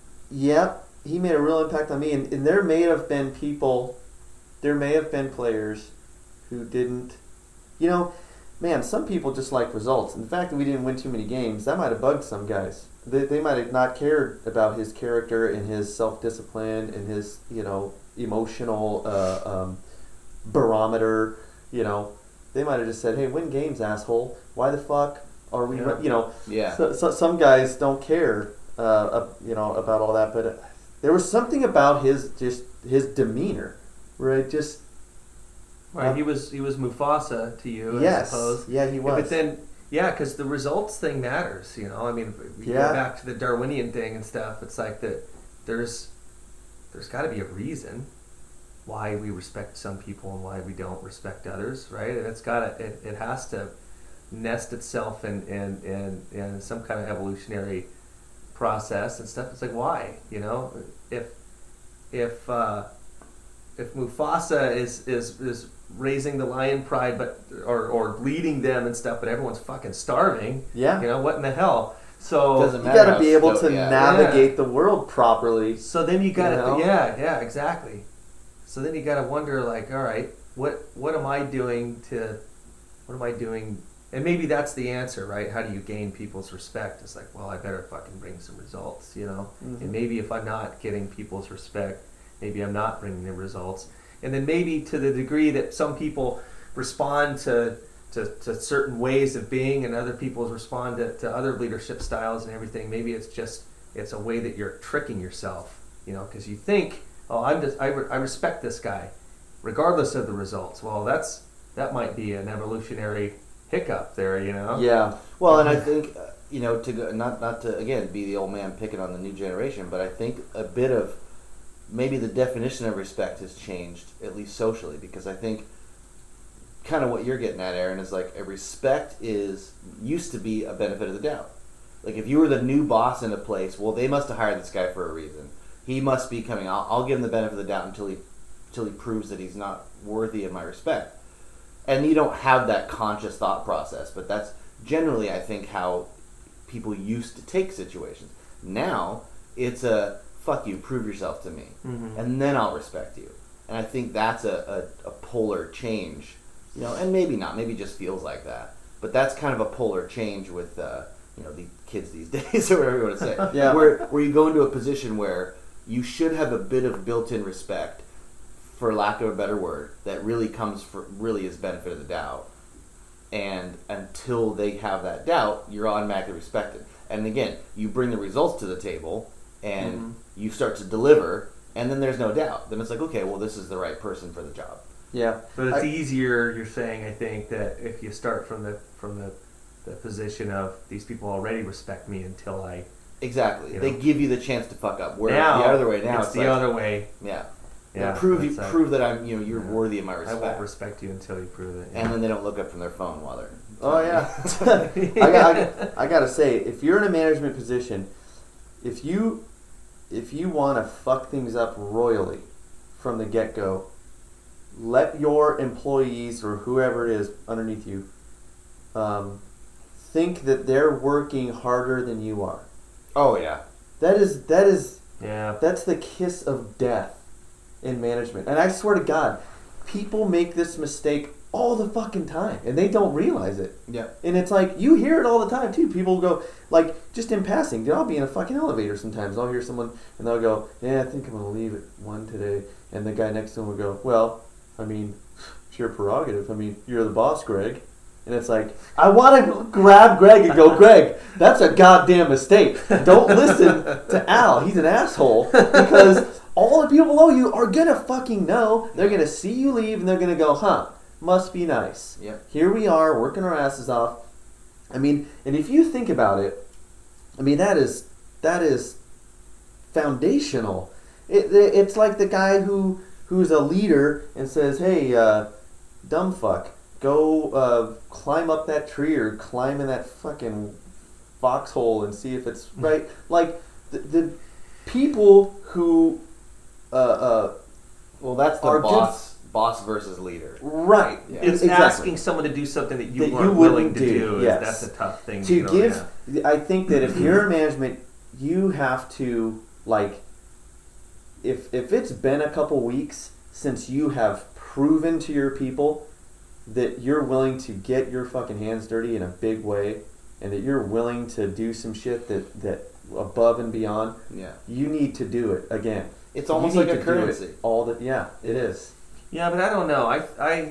S5: Yep, he made a real impact on me, and, and there may have been people. There may have been players who didn't. You know, man, some people just like results. And the fact that we didn't win too many games, that might have bugged some guys. They, they might have not cared about his character and his self-discipline and his, you know, emotional uh, um, barometer. You know, they might have just said, "Hey, win games, asshole. Why the fuck are we?"
S4: Yeah.
S5: You know,
S3: Yeah.
S5: so, so some guys don't care, uh, uh, you know, about all that. But uh, there was something about his just his demeanor where it just
S4: Right, he was he was Mufasa to you, I
S5: yes,
S4: suppose.
S5: yeah, he was.
S4: But then Yeah, because the results thing matters, you know. I mean, we
S5: Yeah.
S4: go back to the Darwinian thing and stuff. It's like that. There's, there's got to be a reason why we respect some people and why we don't respect others, right? And it's got to. It, it has to nest itself in in, in in some kind of evolutionary process and stuff. It's like, why, you know, if if uh, if Mufasa is is is raising the lion pride, but or or leading them and stuff, but everyone's fucking starving.
S5: Yeah.
S4: You know what in the hell? So
S3: Doesn't
S5: You
S3: matter
S5: got to
S3: how
S5: be able
S3: sto-
S5: to
S3: yeah.
S5: navigate the world properly.
S4: so then you got to
S5: You know?
S4: yeah yeah exactly. So then you got to wonder, like, all right, what what am I doing to what am I doing? And maybe that's the answer, right? How do you gain people's respect? It's like, well, I better fucking bring some results, you know.
S5: Mhm.
S4: And maybe if I'm not getting people's respect, maybe I'm not bringing the results. And then maybe to the degree that some people respond to to, to certain ways of being, and other people respond to, to other leadership styles and everything. Maybe it's just it's a way that you're tricking yourself, you know, because you think, oh, I'm just I, re- I respect this guy, regardless of the results. Well, that's that might be an evolutionary hiccup there, you know.
S5: Yeah.
S3: Well, and I think uh, you know to go, not not to again be the old man picking on the new generation, but I think a bit of maybe the definition of respect has changed, at least socially, because I think kind of what you're getting at, Aaron, is like a respect is used to be a benefit of the doubt. Like if you were the new boss in a place, well, they must have hired this guy for a reason. He must be coming. I'll, I'll give him the benefit of the doubt until he until he proves that he's not worthy of my respect. And you don't have that conscious thought process, but that's generally, I think, how people used to take situations. Now, it's a, fuck you, prove yourself to me,
S4: Mhm.
S3: and then I'll respect you. And I think that's a, a, a polar change, you know, and maybe not, maybe it just feels like that. But that's kind of a polar change with, uh, you know, the kids these days, or whatever you want to say.
S5: Yeah.
S3: Where, where you go into a position where you should have a bit of built-in respect, for lack of a better word, that really comes for really is benefit of the doubt. And until they have that doubt, you're automatically respected. And again, you bring the results to the table, and
S4: Mhm.
S3: you start to deliver, and then there's no doubt. Then it's like, okay, well, this is the right person for the job.
S5: Yeah.
S4: But it's
S5: I-
S4: easier, you're saying, I think, that if you start from the from the, the position of these people already respect me until I
S3: Exactly.
S4: You
S3: They
S4: know.
S3: give you the chance to fuck up. Where
S4: now
S3: the other way now,
S4: it's,
S3: it's,
S4: the
S3: like,
S4: other way.
S3: yeah,
S4: Yeah,
S3: prove you
S4: that's, uh,
S3: prove that I'm you know you're
S4: yeah.
S3: worthy of my
S4: I
S3: respect.
S4: won't respect you until you prove it.
S3: And then they don't look up from their phone while they're.
S5: Oh yeah. I got. I, I gotta say, if you're in a management position, if you, if you want to fuck things up royally, from the get go, let your employees or whoever it is underneath you, um, think that they're working harder than you are.
S3: Oh yeah.
S5: That is that is
S4: Yeah.
S5: that's the kiss of death in management. And I swear to God, people make this mistake all the fucking time, and they don't realize it.
S3: Yeah.
S5: And it's like, you hear it all the time too. People go, like, just in passing, dude, I'll be in a fucking elevator sometimes. I'll hear someone, and they'll go, yeah, I think I'm going to leave at one today. And the guy next to him will go, well, I mean, it's your prerogative. I mean, you're the boss, Greg. And it's like, I want to grab Greg and go, Greg, that's a goddamn mistake. Don't listen to Al. He's an asshole. Because all the people below you are going to fucking know. They're going to see you leave, and they're going to go, huh, must be nice.
S3: Yeah.
S5: Here we are, working our asses off. I mean, and if you think about it, I mean, that is that is foundational. It, it, it's like the guy who who's a leader and says, hey, uh, dumb fuck, go uh, climb up that tree or climb in that fucking foxhole and see if it's right. Like, the, the people who... Uh, uh,
S3: Well, that's the
S5: Are good-
S3: boss boss versus leader.
S5: right.
S3: Yeah.
S4: It's
S5: exactly.
S4: asking someone to do something that you
S5: That you
S4: weren't
S5: wouldn't
S4: willing to
S5: do,
S4: do. is-
S5: yes.
S4: That's a tough thing
S5: To
S4: you know,
S5: give,
S4: yeah.
S5: I think that if you're in management, you have to, like, if if it's been a couple weeks since you have proven to your people that you're willing to get your fucking hands dirty in a big way, and that you're willing to do some shit that that above and beyond,
S3: Yeah.
S5: you need to do it again.
S3: It's
S5: You
S3: almost
S5: need
S3: like a
S5: to do it
S3: currency.
S5: all the yeah, it is.
S4: Yeah, but I don't know. I, I,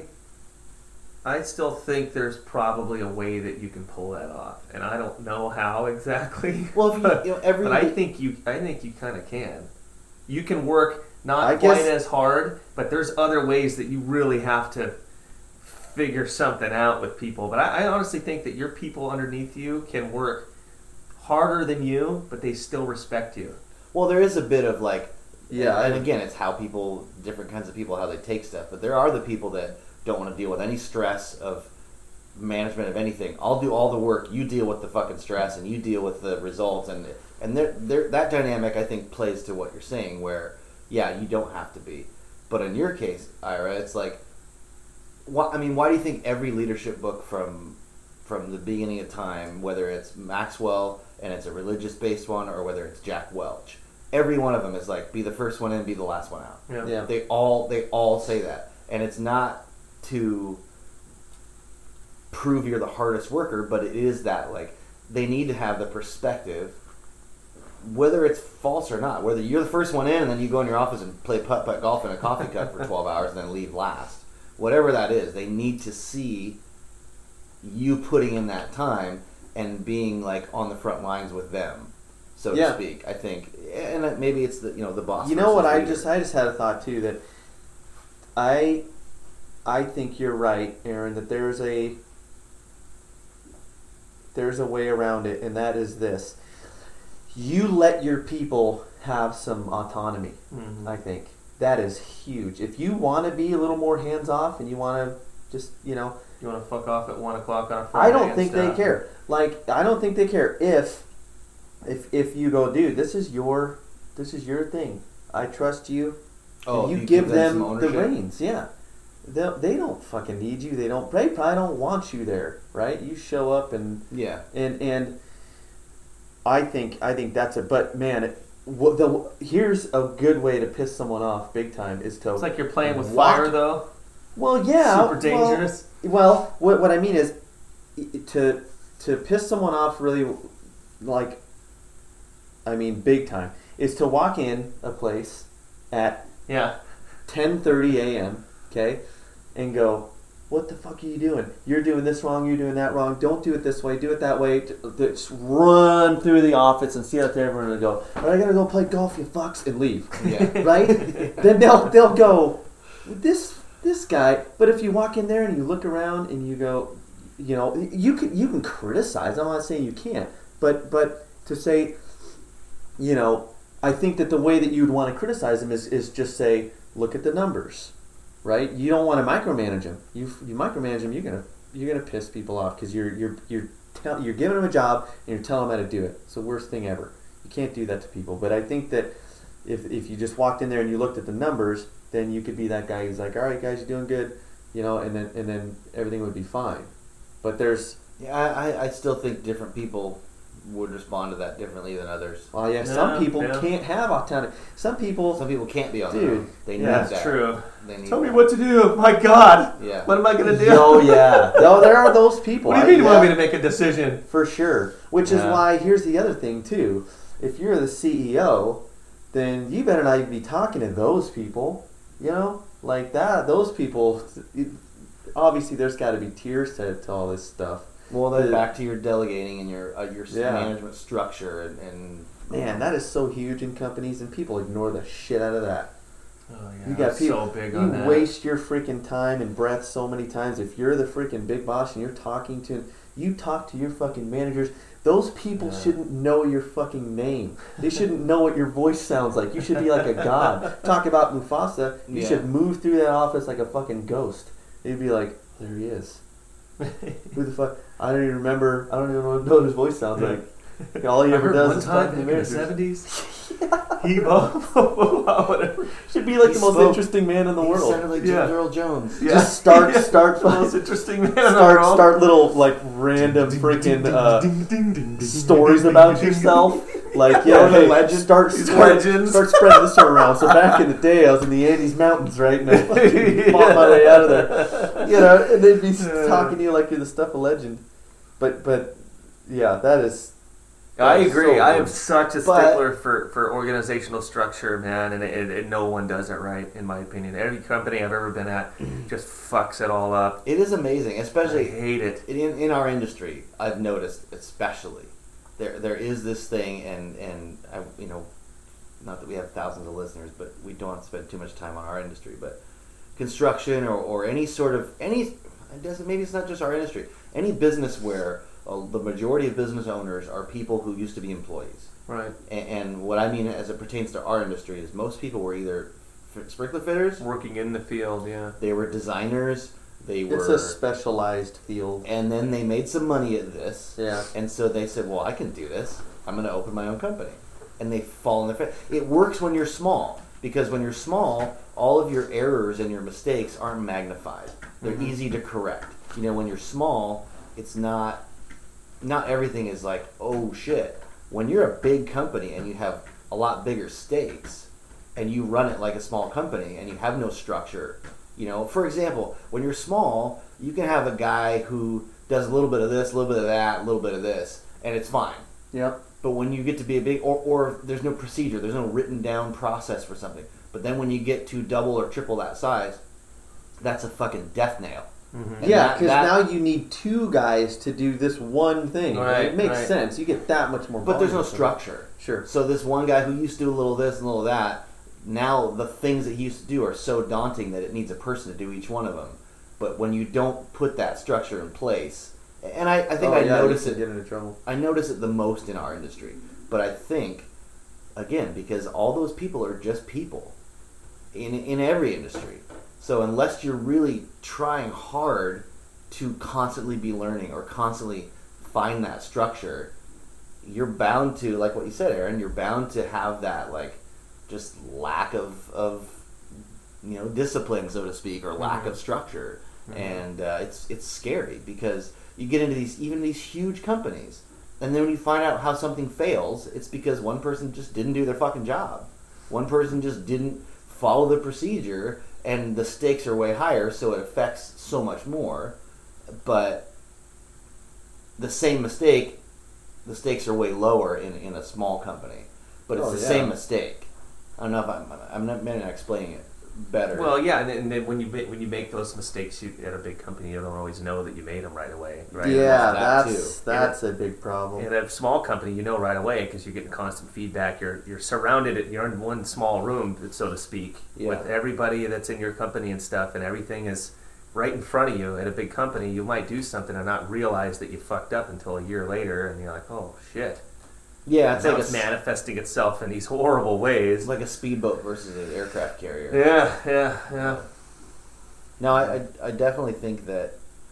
S4: I still think there's probably a way that you can pull that off, and I don't know how exactly.
S3: Well, if you,
S4: but,
S3: you know, every
S4: but I think you, I think you kind of can. You can work not
S5: I
S4: quite
S5: guess-
S4: as hard, but there's other ways that you really have to figure something out with people. But I, I honestly think that your people underneath you can work harder than you, but they still respect you.
S3: Well, there is a bit of like,
S5: Yeah,
S3: and
S5: I-
S3: again, it's how people, different kinds of people, how they take stuff. But there are the people that don't want to deal with any stress of management of anything. I'll do all the work. You deal with the fucking stress, and you deal with the results. And and there, there, that dynamic, I think, plays to what you're saying. Where, yeah, you don't have to be, but in your case, Ira, it's like, why, I mean, why do you think every leadership book from from the beginning of time, whether it's Maxwell and it's a religious-based one, or whether it's Jack Welch, every one of them is like, be the first one in, be the last one out.
S4: Yeah.
S5: Yeah.
S3: They all they all say that, and it's not to prove you're the hardest worker, but it is that like they need to have the perspective, whether it's false or not. Whether you're the first one in, and then you go in your office and play putt putt golf in a coffee cup for twelve hours, and then leave last. Whatever that is, they need to see you putting in that time and being like on the front lines with them, so
S5: Yeah.
S3: to speak. I think, and maybe it's the you know the boss.
S5: You know what?
S3: versus
S5: I
S3: leader.
S5: just I just had a thought too that I I think you're right, Aaron. That there's a there's a way around it, and that is this: you let your people have some autonomy.
S4: Mhm.
S5: I think that is huge. If you want to be a little more hands off, and you want to just you know,
S4: You want to fuck off at one o'clock on a Friday?
S5: I don't
S4: and
S5: think they
S4: stuff?
S5: care. Like I don't think they care if if if you go, dude, this is your this is your thing. I trust you.
S3: Oh,
S5: and you,
S3: you
S5: give
S3: give them
S5: them,
S3: some
S5: the
S3: ownership?
S5: reins. Yeah, they they don't fucking need you. They don't. They probably don't want you there, right? You show up and
S3: yeah.
S5: and and I think I think that's it. But man, it, what the here's a good way to piss someone off big time is to
S4: It's like you're playing with
S5: walk-
S4: fire, though.
S5: Well, yeah,
S4: Super dangerous.
S5: Well, well, what what I mean is i- to to piss someone off really, like, I mean, big time is to walk in a place at
S4: Yeah.
S5: ten thirty a.m. okay, and go, what the fuck are you doing? You're doing this wrong. You're doing that wrong. Don't do it this way. Do it that way. T- Just run through the office and see out there everyone and go, all right, I gotta go play golf, you fucks, and leave.
S3: Yeah.
S5: Right? Then they'll they'll go, this this guy. But if you walk in there and you look around and you go, you know, you can you can criticize. I'm not saying you can't, but but to say, you know, I think that the way that you'd want to criticize them is is just say, look at the numbers, right? You don't want to micromanage them. You you micromanage them, you're gonna you're gonna piss people off because you're you're you're tell, you're giving them a job and you're telling them how to do it. It's the worst thing ever. You can't do that to people. But I think that if if you just walked in there and you looked at the numbers, then you could be that guy who's like, all right, guys, you're doing good, you know, and then and then everything would be fine. But there's
S3: Yeah, I, I- I still think different people would respond to that differently than others.
S5: well, yeah,
S4: Yeah,
S5: some people
S4: yeah.
S5: can't have autonomy. Some people,
S3: Some people can't be on their
S5: Dude,
S3: own. They
S5: yeah,
S3: need
S4: That's
S3: that.
S4: true.
S3: They need
S4: Tell me
S3: that.
S4: what to do. My God.
S3: Yeah.
S4: What am I going to do?
S5: oh yeah, no, there are those people.
S4: What do you
S5: I-
S4: mean you want
S5: yeah.
S4: me to make a decision?
S5: For sure. Which is
S4: Yeah.
S5: why, here's the other thing, too. If you're the C E O, then you better not even be talking to those people. You know? Like that, those people, it- obviously there's got to be tiers to, to all this stuff.
S3: Well, then
S5: The-
S3: back to your delegating and your uh, your
S5: Yeah.
S3: management structure and, and
S5: Man, that is so huge in companies, and people ignore the shit out of that.
S4: Oh, yeah.
S5: You got
S4: I'm
S5: people,
S4: so big
S5: you
S4: on that.
S5: waste your freaking time and breath so many times. If you're the freaking big boss and you're talking to, you talk to your fucking managers, those people
S4: Yeah.
S5: shouldn't know your fucking name. They shouldn't know what your voice sounds like. You should be like a god. Talk about Mufasa. You
S3: Yeah.
S5: should move through that office like a fucking ghost. You'd be like, there he is. Who the fuck? I don't even remember. I don't even know what his voice sounds like. All he
S4: I
S5: ever
S4: heard
S5: does
S4: one
S5: is
S4: time
S5: talk to
S4: back
S5: the
S4: in the
S5: managers.
S4: seventies. He whatever.
S5: Should be like
S3: He
S5: the most
S3: spoke.
S5: interesting man in the
S3: he
S5: world.
S3: sounded like
S4: Yeah.
S3: James Earl Jones.
S4: Yeah.
S5: Just start,
S4: Yeah.
S5: start,
S4: The most interesting man in the
S5: start,
S4: world.
S5: start little like random freaking uh, stories about yourself. Like, yeah,
S3: Oh, the
S5: hey,
S3: legend.
S5: start,
S4: These
S5: start,
S4: legends.
S5: start spreading this around. So back in the day, I was in the Andes Mountains, right? And I fucking fought my way out of there. You know, and they'd be
S4: Yeah.
S5: talking to you like you're the stuff of legend. But, but, yeah, that is.
S4: I
S5: that is
S4: agree.
S5: so
S4: I am
S5: good.
S4: such a
S3: But-
S4: stickler for, for organizational structure, man, and, it, it, no one does it right, in my opinion. Every company I've ever been at just fucks it all up.
S3: It is amazing,
S4: I
S3: especially
S4: hate it.
S3: in in our industry. I've noticed, especially there there is this thing, and and I, you know, not that we have thousands of listeners, but we don't spend too much time on our industry. But construction or, or any sort of any it doesn't. Maybe it's not just our industry. Any business where uh, the majority of business owners are people who used to be employees.
S4: Right.
S3: And, and what I mean as it pertains to our industry is most people were either f- sprinkler fitters,
S4: Working in the field, yeah.
S3: they were designers, they were,
S5: It's a specialized field.
S3: and then they made some money at this.
S5: Yeah.
S3: And so they said, well, I can do this. I'm going to open my own company. And they fall in the face. It works when you're small. Because when you're small, all of your errors and your mistakes aren't magnified. They're
S4: Mhm.
S3: easy to correct. You know, when you're small, it's not, not everything is like, oh shit. When you're a big company and you have a lot bigger stakes, and you run it like a small company, and you have no structure, you know, for example, when you're small, you can have a guy who does a little bit of this, a little bit of that, a little bit of this, and it's fine.
S5: Yep.
S3: But when you get to be a big, or, or there's no procedure, there's no written down process for something. But then when you get to double or triple that size, that's a fucking death nail.
S4: Mm-hmm.
S3: And
S5: Yeah,
S3: that-
S5: because
S3: that-
S5: now you need two guys to do this one thing.
S4: Right,
S5: It makes
S4: right.
S5: sense. You get that much more.
S3: But there's no
S5: volume.
S3: structure.
S5: Sure.
S3: So this one guy who used to do a little this and a little that, now the things that he used to do are so daunting that it needs a person to do each one of them. But when you don't put that structure in place, and I, I think
S5: Oh,
S3: I
S5: yeah,
S3: notice
S5: you
S3: it.
S5: can get into trouble.
S3: I notice it the most in our industry. But I think, again, because all those people are just people in in every industry. So unless you're really trying hard to constantly be learning or constantly find that structure, you're bound to, like what you said, Aaron, you're bound to have that like just lack of of you know discipline, so to speak, or lack
S4: Mhm.
S3: of structure,
S4: Mhm.
S3: and uh, it's it's scary because you get into these even these huge companies, and then when you find out how something fails, it's because one person just didn't do their fucking job, one person just didn't follow the procedure, and the stakes are way higher, so it affects so much more. But the same mistake, the stakes are way lower in in a small company, but it's
S5: Oh,
S3: the
S5: yeah.
S3: same mistake. I don't know if I'm I'm not maybe not explaining it better.
S4: Well, yeah, and then, and then when you ma- when you make those mistakes you, at a big company, you don't always know that you made them right away, right?
S5: Yeah,
S3: That
S5: that's
S3: too.
S5: that's a big problem.
S4: In a small company, you know right away because you're getting constant feedback. You're you're surrounded. It, you're in one small room, so to speak,
S3: Yeah.
S4: with everybody that's in your company and stuff, and everything is right in front of you. At a big company, you might do something and not realize that you fucked up until a year later, and you're like, oh shit.
S3: yeah, it's
S4: Now
S3: like a
S4: it's
S3: s-
S4: manifesting itself in these horrible ways.
S3: it's like a speedboat versus an aircraft carrier.
S4: Yeah, yeah, yeah.
S3: No, I, I, I definitely think that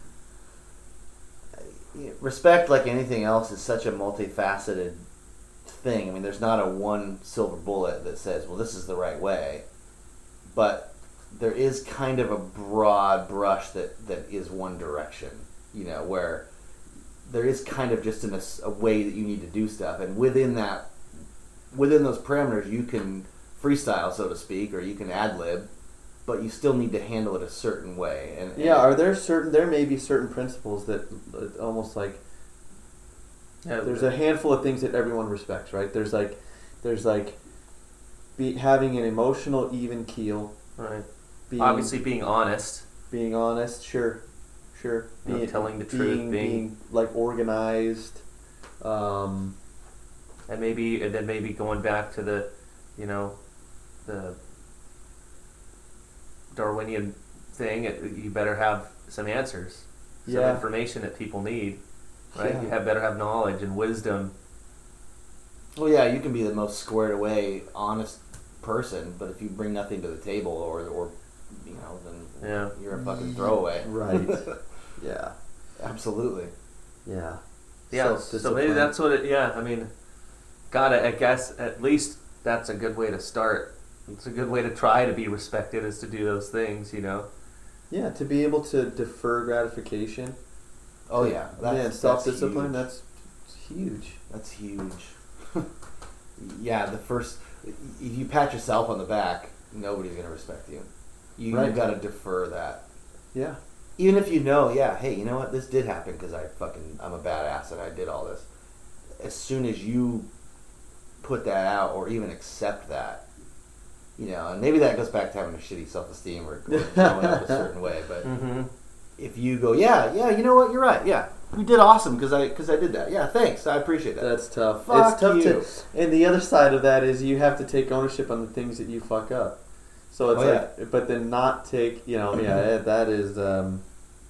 S3: respect, like anything else, is such a multifaceted thing. I mean, there's not a one silver bullet that says, well, this is the right way. But there is kind of a broad brush that, that is one direction, you know, where there is kind of just in a, s- a way that you need to do stuff. And within that, within those parameters, you can freestyle, so to speak, or you can ad-lib, but you still need to handle it a certain way. And, and
S5: Yeah, are there certain? There may be certain principles that uh, almost like
S4: Yeah,
S5: there's a handful of things that everyone respects, right? There's like there's like be, having an emotional even keel,
S4: right.
S5: being,
S4: Obviously, being honest.
S5: being honest, sure, sure,
S4: You know,
S5: being,
S4: telling the
S5: being,
S4: truth,
S5: being,
S4: being-
S5: like organized. Um,
S4: And maybe, and then maybe going back to the, you know, the Darwinian thing. It, you better have some answers, some
S5: Yeah.
S4: information that people need, right?
S5: Yeah.
S4: You have better have knowledge and wisdom.
S3: well, yeah, you can be the most squared away, honest person, but if you bring nothing to the table, or or you know, then
S4: Yeah.
S3: you're a fucking throwaway.
S5: right. Yeah.
S3: Absolutely.
S5: Yeah.
S4: Yeah. So maybe
S5: Self-discipline.
S4: that's what it. Yeah. I mean, gotta. I guess at least that's a good way to start. It's a good way to try to be respected is to do those things. You know.
S5: Yeah, to be able to defer gratification.
S3: Oh yeah, that's,
S5: Man,
S3: that's
S5: self-discipline,
S3: huge.
S5: that's huge.
S3: That's huge. Yeah, the first, if you pat yourself on the back, nobody's gonna respect you. You
S5: Right.
S3: you got to defer that.
S5: Yeah.
S3: Even if you know, yeah, hey, you know what, this did happen because I fucking I'm a badass and I did all this. As soon as you put that out or even accept that, you know, and maybe that goes back to having a shitty self-esteem or, or growing up a certain way. But
S4: Mm-hmm.
S3: if you go, yeah, yeah, you know what, you're right, yeah, you did awesome because I because I did that. Yeah, thanks, I appreciate that.
S5: That's tough.
S3: Fuck
S5: it's tough
S3: you.
S5: to, and the other side of that is you have to take ownership on the things that you fuck up. So it's
S3: Oh,
S5: like, but then not take, you know, yeah, that is, um,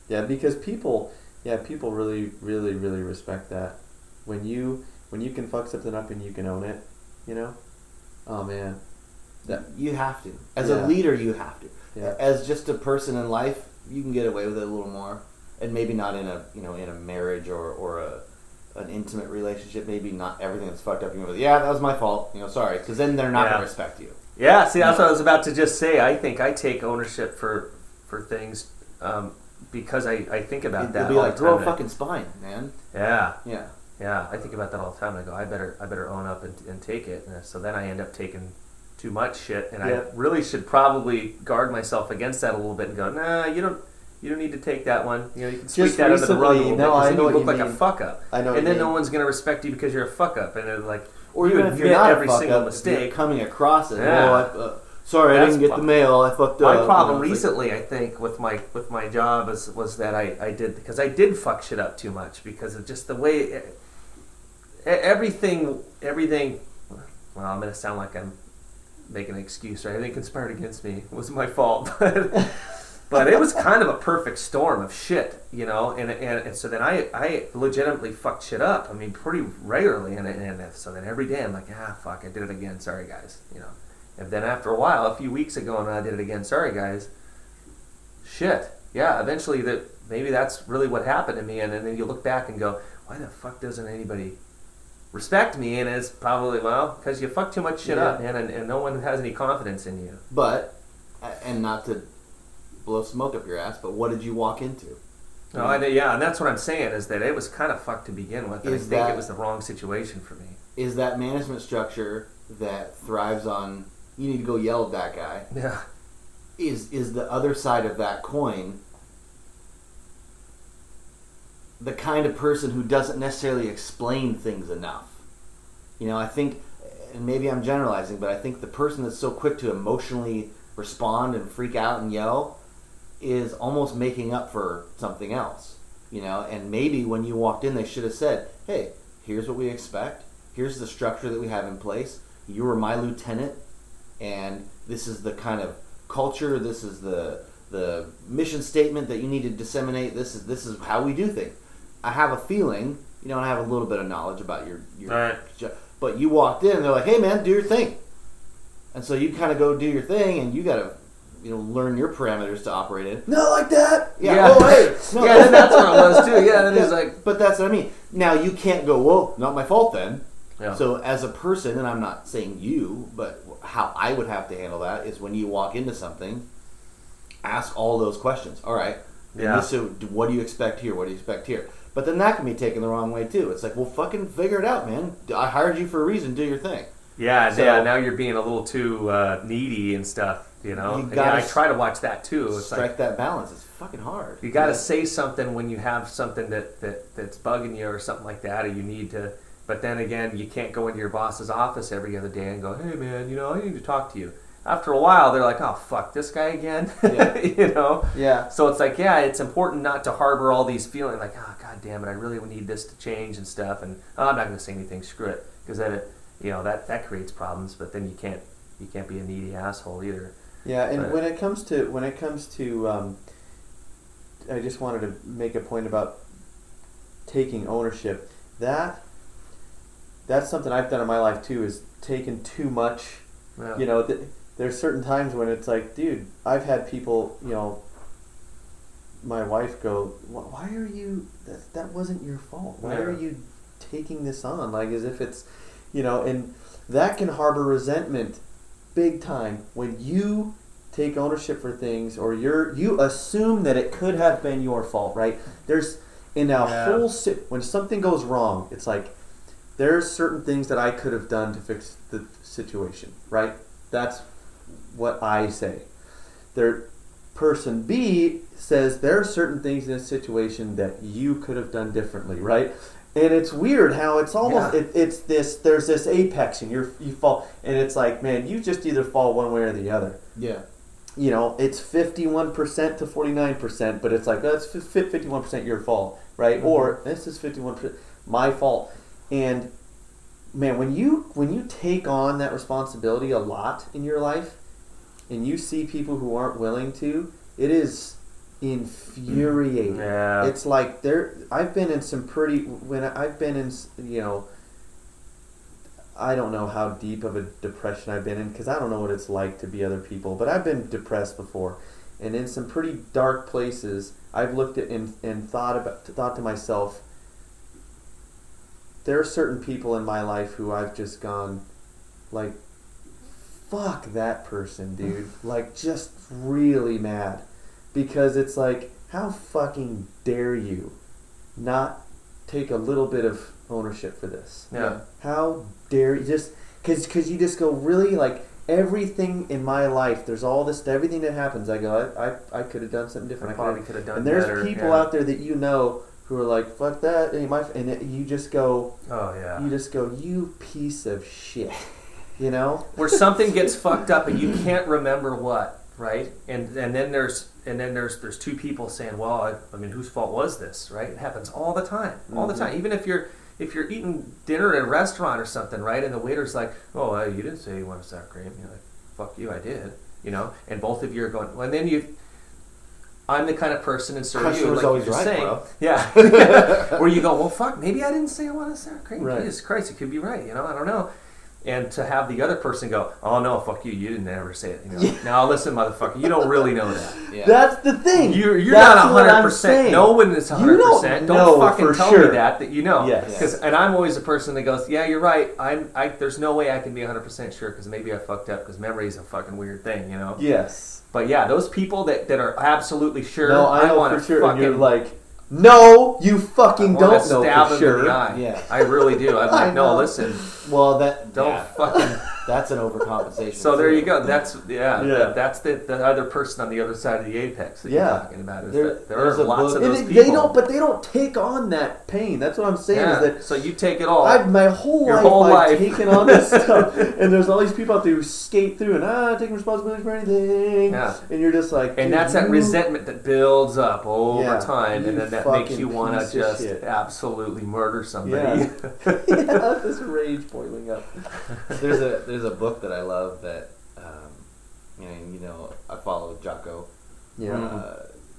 S5: Yeah, because people, yeah, people really, really, really respect that. When you when you can fuck something up and you can own it, you know. Oh man,
S3: That you have to. As
S5: Yeah.
S3: a leader, you have to.
S5: Yeah.
S3: As just a person in life, you can get away with it a little more, and maybe not in a you know in a marriage or or a an intimate relationship. Maybe not everything that's fucked up. You go, yeah, that was my fault. You know, sorry, because then they're not
S4: Yeah.
S3: going to respect you.
S4: Yeah, see, that's
S3: No.
S4: what I was about to just say. I think I take ownership for for things um, because I, I think about that
S3: It'll be
S4: all
S3: like
S4: the
S3: grow
S4: time.
S3: a fucking spine, man.
S4: Yeah,
S3: Yeah.
S4: yeah, I think about that all the time. I go, I better I better own up and, and take it. And so then I end up taking too much shit, and
S5: Yeah.
S4: I really should probably guard myself against that a little bit and go, nah, you don't. You don't need to take that one. You know, you can sweep
S5: Just
S4: that under the rug a
S5: recently-
S4: little
S5: no,
S4: bit. 'cause
S5: I
S4: then
S5: know
S4: you
S5: what
S4: look
S5: you
S4: like a
S5: mean.
S4: fuck up.
S5: I know what
S4: and
S5: you
S4: then no
S5: mean.
S4: one's going to respect you because you're a fuck up. And it's like,
S3: Or
S4: you
S3: even if you're
S4: admit
S3: not
S4: every
S3: a fuck
S4: single
S3: up, if you're
S4: mistake.
S3: coming across it.
S4: Yeah.
S3: Oh, I, uh, sorry, I
S4: That's
S3: didn't get
S4: fu-
S3: the mail. I fucked
S4: My
S3: up.
S4: problem
S3: You know, it's
S4: recently, I think, with my with my job is, was that I, I did because I did fuck shit up too much because of just the way e- everything everything. Well, I'm gonna sound like I'm making an excuse, right? Everything conspired against me. It was my fault, but but it was kind of a perfect storm of shit, you know. And and, and so then I I legitimately fucked shit up. I mean, pretty regularly, and and so then every day I'm like, ah, fuck, I did it again. Sorry, guys, you know. And then after a while, a few weeks ago, and I did it again. Sorry, guys. Shit. Yeah. Eventually, that maybe that's really what happened to me. And, and then you look back and go, why the fuck doesn't anybody respect me? And it's probably well because you fuck too much shit
S3: Yeah.
S4: up, man, and, and no one has any confidence in you.
S3: But, and not to blow smoke up your ass, but what did you walk into?
S4: No, I, yeah, and that's what I'm saying is that it was kind of fucked to begin with. And I
S3: Is
S4: think
S3: that-
S4: it was the wrong situation for me.
S3: Is that management structure that thrives on you need to go yell at that guy?
S4: Yeah.
S3: Is is the other side of that coin the kind of person who doesn't necessarily explain things enough? You know, I think, and maybe I'm generalizing, but I think the person that's so quick to emotionally respond and freak out and yell is almost making up for something else. You know, and maybe when you walked in, they should have said, hey, here's what we expect. Here's the structure that we have in place. You were my lieutenant, and this is the kind of culture, this is the the mission statement that you need to disseminate. This is this is how we do things. I have a feeling, you know, and I have a little bit of knowledge about your your
S4: Right.
S3: jo- but you walked in and they're like, hey man, do your thing. And so you kind of go do your thing, and you got to, you know, learn your parameters to operate in. Not like that. Yeah.
S4: Yeah.
S3: Oh, hey. No,
S4: Yeah, that's what it was too. Yeah, then
S3: yeah,
S4: he's like,
S3: but that's what I mean. Now you can't go, well, not my fault then.
S4: yeah.
S3: So as a person, and I'm not saying you, but how I would have to handle that is when you walk into something, ask all those questions. All right.
S4: Yeah.
S3: So what do you expect here? What do you expect here? But then that can be taken the wrong way too. It's like, well, fucking figure it out, man. I hired you for a reason. Do your thing.
S4: Yeah,
S3: So-
S4: yeah. Now you're being a little too uh, needy and stuff, you know.
S3: You
S4: And
S3: gotta
S4: yeah, I try to watch that too. It's
S3: Strike
S4: like
S3: that balance. It's fucking hard.
S4: you got to
S3: Yeah.
S4: say something when you have something that, that that's bugging you or something like that, or you need to. But then again, you can't go into your boss's office every other day and go, "Hey, man, you know, I need to talk to you." After a while, they're like, "Oh, fuck, this guy again,"
S3: Yeah.
S4: you know.
S5: Yeah.
S4: So it's like, yeah, it's important not to harbor all these feelings like, oh, god damn it, I really need this to change and stuff, and oh, I'm not going to say anything, screw it, because then it, you know, that, that creates problems. But then you can't you can't be a needy asshole either.
S5: Yeah, and
S4: But-
S5: when it comes to when it comes to, um, I just wanted to make a point about taking ownership. That that's something I've done in my life too. Is taking too much.
S4: Yeah.
S5: You know, th- there's certain times when it's like, dude, I've had people, you know, my wife go, "Wh- why are you? That that wasn't your fault. Why
S4: Yeah.
S5: are you taking this on? Like as if it's, you know, and that can harbor resentment big time when you take ownership for things or you're you assume that it could have been your fault, right? There's in a
S4: Yeah.
S5: whole si- when something goes wrong, it's like there's certain things that I could have done to fix the situation, right? That's what I say. There person B says there are certain things in a situation that you could have done differently, right? And it's weird how it's almost
S4: Yeah.
S5: it, it's this there's this apex and you're you fall and it's like, man, you just either fall one way or the other.
S3: Yeah.
S5: You know, it's fifty-one percent to forty-nine percent, but it's like that's fifty-one percent your fault, right?
S3: Mm-hmm.
S5: Or this is fifty-one percent my fault. And man, when you when you take on that responsibility a lot in your life and you see people who aren't willing to, it is infuriating.
S4: Yeah.
S5: It's like there. I've been in some pretty when I've been in you know. I don't know how deep of a depression I've been in because I don't know what it's like to be other people, but I've been depressed before, and in some pretty dark places, I've looked at and, and thought about thought to myself. There are certain people in my life who I've just gone, like, fuck that person, dude. Like, just really mad, because it's like, how fucking dare you, not take a little bit of ownership for this?
S4: Yeah.
S5: How dare you just because because you just go really like everything in my life. There's all this everything that happens. I go I I, I could have done something different.
S4: I probably could have done
S5: and there's
S4: better,
S5: people
S4: yeah.
S5: out there that you know who are like fuck that and, my, and it, you just go
S4: Oh yeah.
S5: you just go you piece of shit. You know
S4: Where something gets fucked up and you can't remember what, right? And and then there's and then there's there's two people saying, well, I, I mean, whose fault was this, right? It happens all the time, all
S5: Mm-hmm.
S4: the time. Even if you're if you're eating dinner at a restaurant or something, right? And the waiter's like, oh, uh, you didn't say you wanted sour cream. You're like, fuck you, I did. You know. And both of you are going. Well, and then you. I'm the kind of person, and so are you.
S3: Customer's
S4: Like
S3: always
S4: you're
S3: right,
S4: saying,
S3: bro.
S4: yeah. Where you go, well, fuck, maybe I didn't say I wanted sour cream.
S5: Right.
S4: Jesus Christ, it could be right. You know, I don't know. And to have the other person go, oh no, fuck you, you didn't ever say it. You know,
S5: Yeah.
S4: now listen, motherfucker, you don't really know that.
S3: Yeah.
S5: that's the thing.
S4: You're, you're
S5: That's
S4: not
S5: what
S4: one hundred
S5: I'm
S4: percent.
S5: saying.
S4: No one is one
S5: You
S4: hundred
S5: don't
S4: percent.
S5: know
S4: Don't fucking
S5: for
S4: tell
S5: sure.
S4: me that, that you know.
S5: Yes.
S4: 'Cause- and I'm always a person that goes, yeah, you're right. I'm, I, there's no way I can be one hundred percent sure because maybe I fucked up because memory is a fucking weird thing, you know?
S5: Yes.
S4: But yeah, those people that, that are absolutely sure,
S5: No, I know
S4: want
S5: for sure.
S4: fucking,
S5: And you're like, no, you
S4: I
S5: fucking
S4: wanna
S5: don't know
S4: stab
S5: for
S4: them
S5: sure.
S4: in the eye.
S3: Yeah.
S4: I really do. I'm
S5: I
S4: like, no,
S5: know.
S4: listen,
S3: Well, that
S4: don't
S3: yeah,
S4: fucking...
S3: that's an overcompensation.
S4: So there
S3: too.
S4: you go. That's yeah.
S5: Yeah.
S4: that- that's the, the other person on the other side of the apex that
S5: Yeah.
S4: you're talking about. Is
S3: There-
S4: that there
S3: there's
S4: are
S3: a
S4: lots
S3: book-
S4: of
S5: And
S4: those
S5: it-
S4: people.
S5: they don't, but they don't take on that pain. That's what I'm saying.
S4: yeah.
S5: Is that
S4: So you take it all.
S5: I've my whole
S4: Your
S5: life
S4: whole
S5: I've
S4: life.
S5: taken on this stuff, and there's all these people out there who skate through and ah, taking responsibility for anything.
S4: Yeah.
S5: And you're just like,
S4: and
S5: dude,
S4: that's that
S5: you-
S4: resentment that builds up over
S5: Yeah.
S4: time, and
S5: You
S4: then that makes
S5: fucking
S4: you want to
S5: piece of
S4: just
S5: shit.
S4: absolutely murder somebody.
S5: Yeah. yeah, this rage boiling up.
S3: There's a there's a book that I love that um, you know you know I follow Jocko,
S5: Yeah.
S3: uh,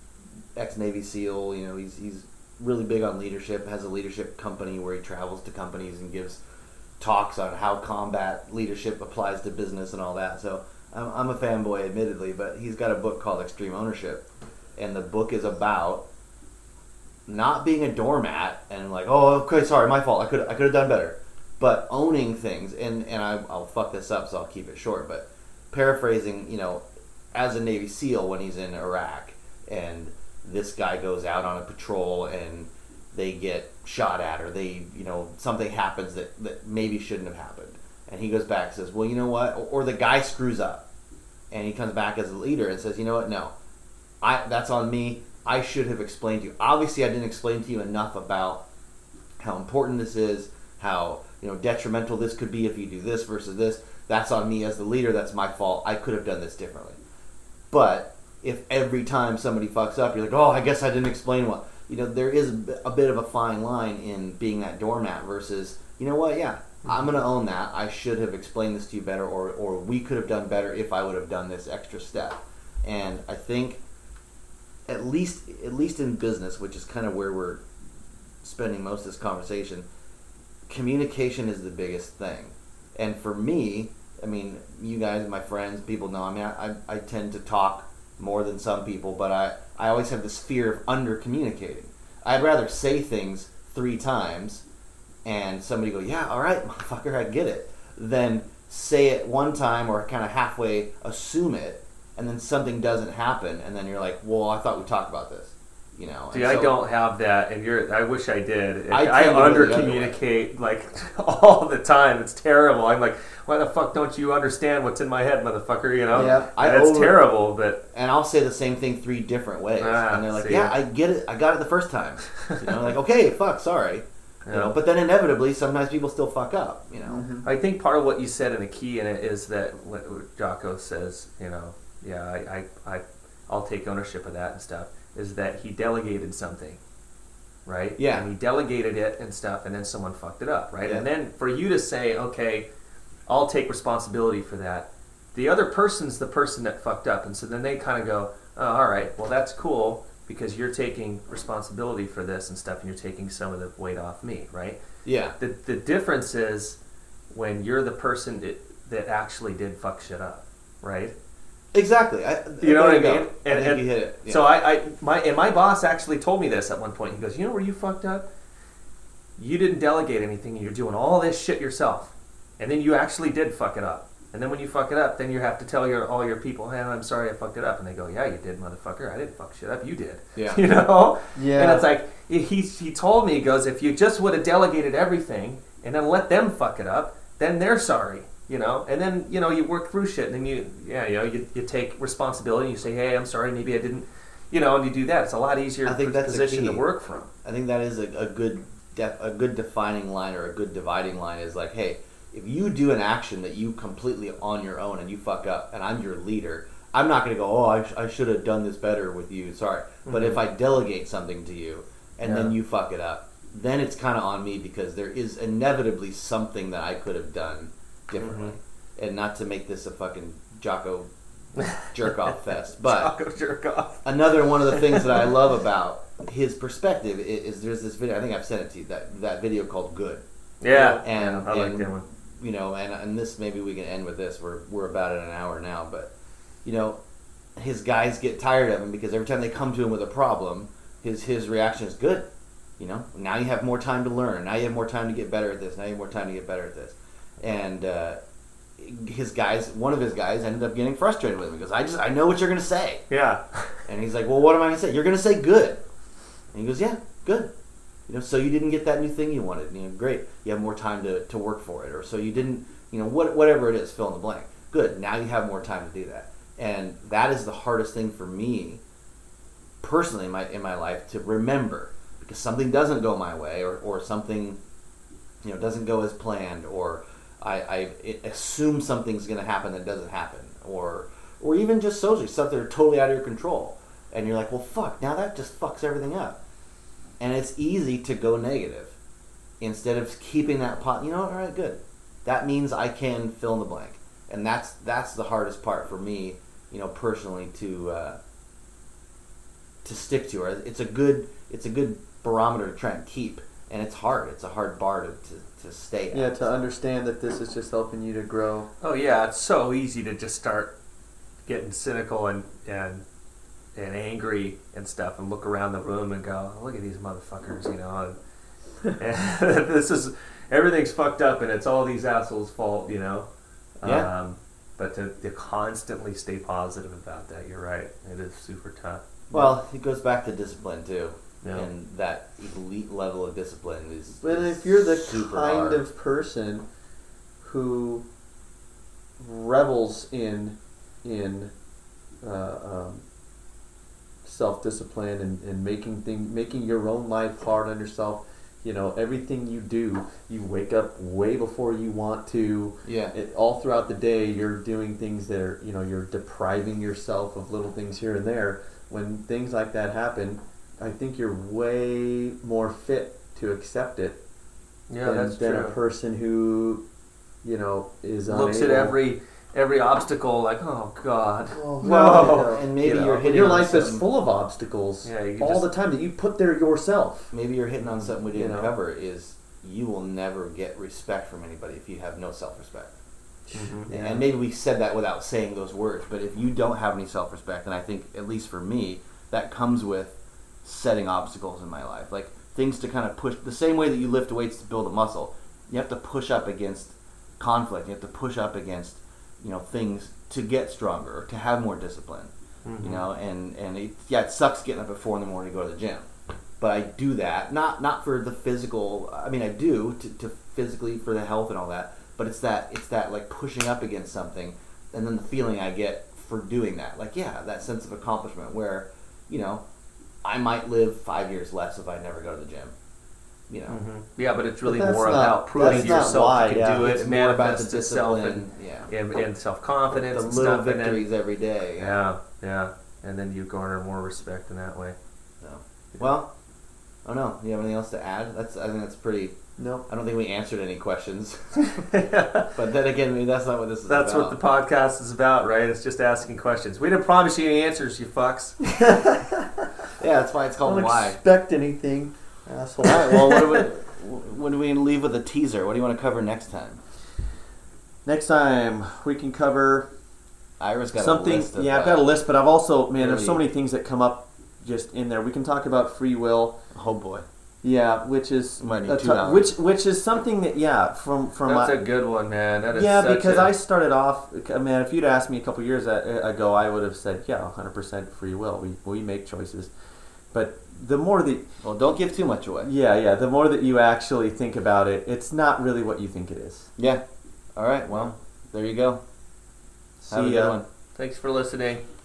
S3: ex Navy SEAL. You know he's he's really big on leadership. Has a leadership company where he travels to companies and gives talks on how combat leadership applies to business and all that. So I'm, I'm a fanboy, admittedly, but he's got a book called Extreme Ownership, and the book is about not being a doormat and like, oh, okay, sorry, my fault. I could I could have done better, but owning things. And and I, I'll fuck this up, so I'll keep it short. But paraphrasing, you know, as a Navy SEAL when he's in Iraq, and this guy goes out on a patrol and they get shot at, or they, you know, something happens that, that maybe shouldn't have happened, and he goes back and says, well, you know what, or, or the guy screws up, and he comes back as a leader and says, you know what, no, I that's on me. I should have explained to you. Obviously, I didn't explain to you enough about how important this is, how, you know, detrimental this could be if you do this versus this. That's on me as the leader. That's my fault. I could have done this differently. But if every time somebody fucks up, you're like, oh, I guess I didn't explain what. You know, there is a bit of a fine line in being that doormat versus, you know what, yeah, I'm going to own that. I should have explained this to you better, or, or we could have done better if I would have done this extra step. And I think at least at least in business, which is kind of where we're spending most of this conversation, communication is the biggest thing. And for me, I mean, you guys, my friends, people know, I mean, I, I, I tend to talk more than some people, but I, I always have this fear of under-communicating. I'd rather say things three times and somebody go, yeah, all right, motherfucker, I get it, than say it one time or kind of halfway assume it, and then something doesn't happen, and then you're like, well, I thought we talked about this. You know,
S4: See,
S3: and
S4: I
S3: so-
S4: don't have that, and you're. I wish I did.
S3: I
S4: I,
S3: tend to go the
S4: under
S3: other way.
S4: communicate like all the time. It's terrible. I'm like, why the fuck don't you understand what's in my head, motherfucker? You know,
S3: Yeah, I
S4: and it's
S3: over-
S4: terrible. But
S3: And I'll say the same thing three different ways,
S4: Ah,
S3: and they're like,
S4: see.
S3: "Yeah, I get it. I got it the first time." You know, like, "Okay, fuck, sorry." You
S4: Yeah.
S3: know, but then inevitably, sometimes people still fuck up. You know,
S4: I think part of what you said and the key in it is that what what Jocko says, you know, yeah, I, I, I, I'll take ownership of that and stuff, is that he delegated something, right?
S3: Yeah.
S4: And he delegated it and stuff, and then someone fucked it up, right?
S3: Yeah.
S4: And then for you to say, okay, I'll take responsibility for that, the other person's the person that fucked up, and so then they kind of go, oh, all right, well, that's cool. because you're taking responsibility for this and stuff, and you're taking some of the weight off me, right?
S3: Yeah.
S4: The the difference is when you're the person that, that actually did fuck shit up, right?
S3: Exactly. I,
S4: You know
S3: there
S4: what I
S3: go.
S4: mean?
S3: I
S4: And-
S3: think
S4: and
S3: you hit it. Yeah.
S4: So I, I my and my boss actually told me this at one point. He goes, "You know where you fucked up? You didn't delegate anything, and you're doing all this shit yourself, and then you actually did fuck it up. And then when you fuck it up, then you have to tell your all your people, hey, I'm sorry I fucked it up." And they go, "Yeah, you did, motherfucker. I didn't fuck shit up. You did."
S3: Yeah.
S4: You know?
S5: Yeah.
S4: And it's like he he told me, he goes, if you just would have delegated everything and then let them fuck it up, then they're sorry. You know, and then you know you work through shit, and then you, yeah, you know, you, you take responsibility. And you say, hey, I'm sorry, maybe I didn't, you know, and you do that. It's a lot easier
S3: I think that's the
S4: position
S3: key.
S4: to work from.
S3: I think that is a, a good def, a good defining line or a good dividing line is like, hey, if you do an action that you completely on your own and you fuck up, and I'm your leader, I'm not going to go, oh, I, sh- I should have done this better with you. Sorry, but
S4: Mhm.
S3: if I delegate something to you and
S4: Yeah.
S3: then you fuck it up, then it's kind of on me because there is inevitably something that I could have done differently.
S4: Mm-hmm.
S3: And not to make this a fucking Jocko jerk off fest, but
S4: Taco jerk off.
S3: another one of the things that I love about his perspective is, is there's this video. I think I've sent it to you. That that video called "Good."
S4: Yeah,
S3: And
S4: I like
S3: and,
S4: that one.
S3: You know, and and this maybe we can end with this. We're we're about at an hour now, but you know, his guys get tired of him because every time they come to him with a problem, his his reaction is good. You know, now you have more time to learn. Now you have more time to get better at this. Now you have more time to get better at this. And uh, his guys, one of his guys, ended up getting frustrated with him because I just I know what you're gonna say.
S4: Yeah.
S3: And he's like, well, what am I going to say? You're going to say good. And he goes, yeah, good. You know, so you didn't get that new thing you wanted. You know, great. You have more time to, to work for it. Or so you didn't, you know, what, whatever it is, fill in the blank. Good. Now you have more time to do that. And that is the hardest thing for me, personally, in my in my life, to remember. Because something doesn't go my way or, or something, you know, doesn't go as planned. Or I, I assume something's going to happen that doesn't happen. Or... Or even just socially, stuff that are totally out of your control. And you're like, well, fuck, now that just fucks everything up. And it's easy to go negative. Instead of keeping that pot, you know what, all right, good. That means I can fill in the blank. And that's that's the hardest part for me, you know, personally to uh, to stick to. Or it's a good it's a good barometer to try and keep. And it's hard. It's a hard bar to, to, to stay at.
S5: Yeah, to understand that this is just helping you to grow.
S4: Oh yeah, it's so easy to just start getting cynical and and and angry and stuff, and look around the room and go, look at these motherfuckers, you know. And, and this is everything's fucked up, and it's all these assholes' fault, you know.
S3: Yeah.
S4: Um, but to, to constantly stay positive about that, you're right. It is super tough.
S3: Well, it goes back to discipline, too.
S4: Yeah.
S3: And that elite level of discipline is.
S5: But
S3: is
S5: if you're the
S3: super
S5: kind
S3: hard.
S5: of person who revels in in uh, um, self-discipline and, and making thing, making your own life hard on yourself, you know, everything you do, you wake up way before you want to.
S3: Yeah.
S5: It, all throughout the day, you're doing things that are, you know, you're depriving yourself of little things here and there. When things like that happen, I think you're way more fit to accept it
S4: Yeah,
S5: than,
S4: that's
S5: than
S4: true.
S5: a person who, you know, is
S4: Looks at
S5: unable-
S4: every every obstacle like, oh god.
S5: Oh,
S4: No.
S3: And maybe
S5: you know,
S3: you're hitting
S5: your
S3: on
S5: life is
S3: some-
S5: full of obstacles
S4: Yeah, you
S5: all
S4: just-
S5: the time that you put there yourself.
S3: Maybe you're hitting on something we didn't
S5: You know?
S3: cover is you will never get respect from anybody if you have no self-respect.
S4: Mhm.
S5: Yeah.
S3: And maybe we said that without saying those words, but if you don't have any self-respect, and I think, at least for me, that comes with setting obstacles in my life. Like, things to kind of push, the same way that you lift weights to build a muscle, you have to push up against conflict. You have to push up against, you know, things to get stronger, or to have more discipline.
S4: Mhm.
S3: You know, and, and it, yeah, it sucks getting up at four in the morning to go to the gym. But I do that, not not for the physical, I mean, I do, to, to physically, for the health and all that, but it's that, it's that, like, pushing up against something, and then the feeling I get for doing that. Like, yeah, that sense of accomplishment where, you know, I might live five years less if I never go to the gym. You know,
S4: Mhm. Yeah, but it's really
S5: But that's
S4: more
S5: not-
S4: about proving
S5: that's
S4: to
S5: not
S4: yourself
S5: why,
S4: you can
S5: yeah.
S4: do it,
S3: It's more about
S4: manifest
S3: the
S4: itself,
S3: discipline,
S4: and,
S3: yeah.
S4: and, and self-confidence
S3: the
S4: and
S3: little
S4: stuff. And then,
S3: victories every day.
S4: yeah, yeah. And then you garner more respect in that way.
S3: So, well, I don't know. Do you have anything else to add? That's I think that's pretty.
S5: No.
S3: I don't think we answered any questions. But then again, maybe that's not what this is
S4: That's
S3: about.
S4: what the podcast is about, right? It's just asking questions. We didn't promise you any answers, you fucks.
S3: Yeah, that's why it's called
S5: Don't
S3: Why.
S5: expect anything, asshole.
S3: All right. Well, what do we? What do we leave with a teaser? What do you want to cover next time?
S5: Next time we can cover
S3: Ira's got
S5: something.
S3: A list of,
S5: yeah, I've got a
S3: uh,
S5: list, but I've also man, there's so
S3: really-
S5: many things that come up just in there. We can talk about free will.
S3: Oh boy.
S5: Yeah, which is
S3: Might need
S5: a
S3: two
S5: tou-
S3: hours.
S5: which which is something that yeah from from
S4: That's
S5: my,
S4: a good one, man. That is
S5: yeah
S4: such
S5: because
S4: a-
S5: I started off man if you'd asked me a couple years a- ago I would have said yeah one hundred percent free will. We we make choices, but the more that
S3: Well, don't give too much away.
S5: yeah yeah the more that you actually think about it, it's not really what you think it is.
S3: Yeah. All right. Well, there you go. Have a
S5: See
S3: good
S5: ya.
S3: one.
S4: Thanks for listening.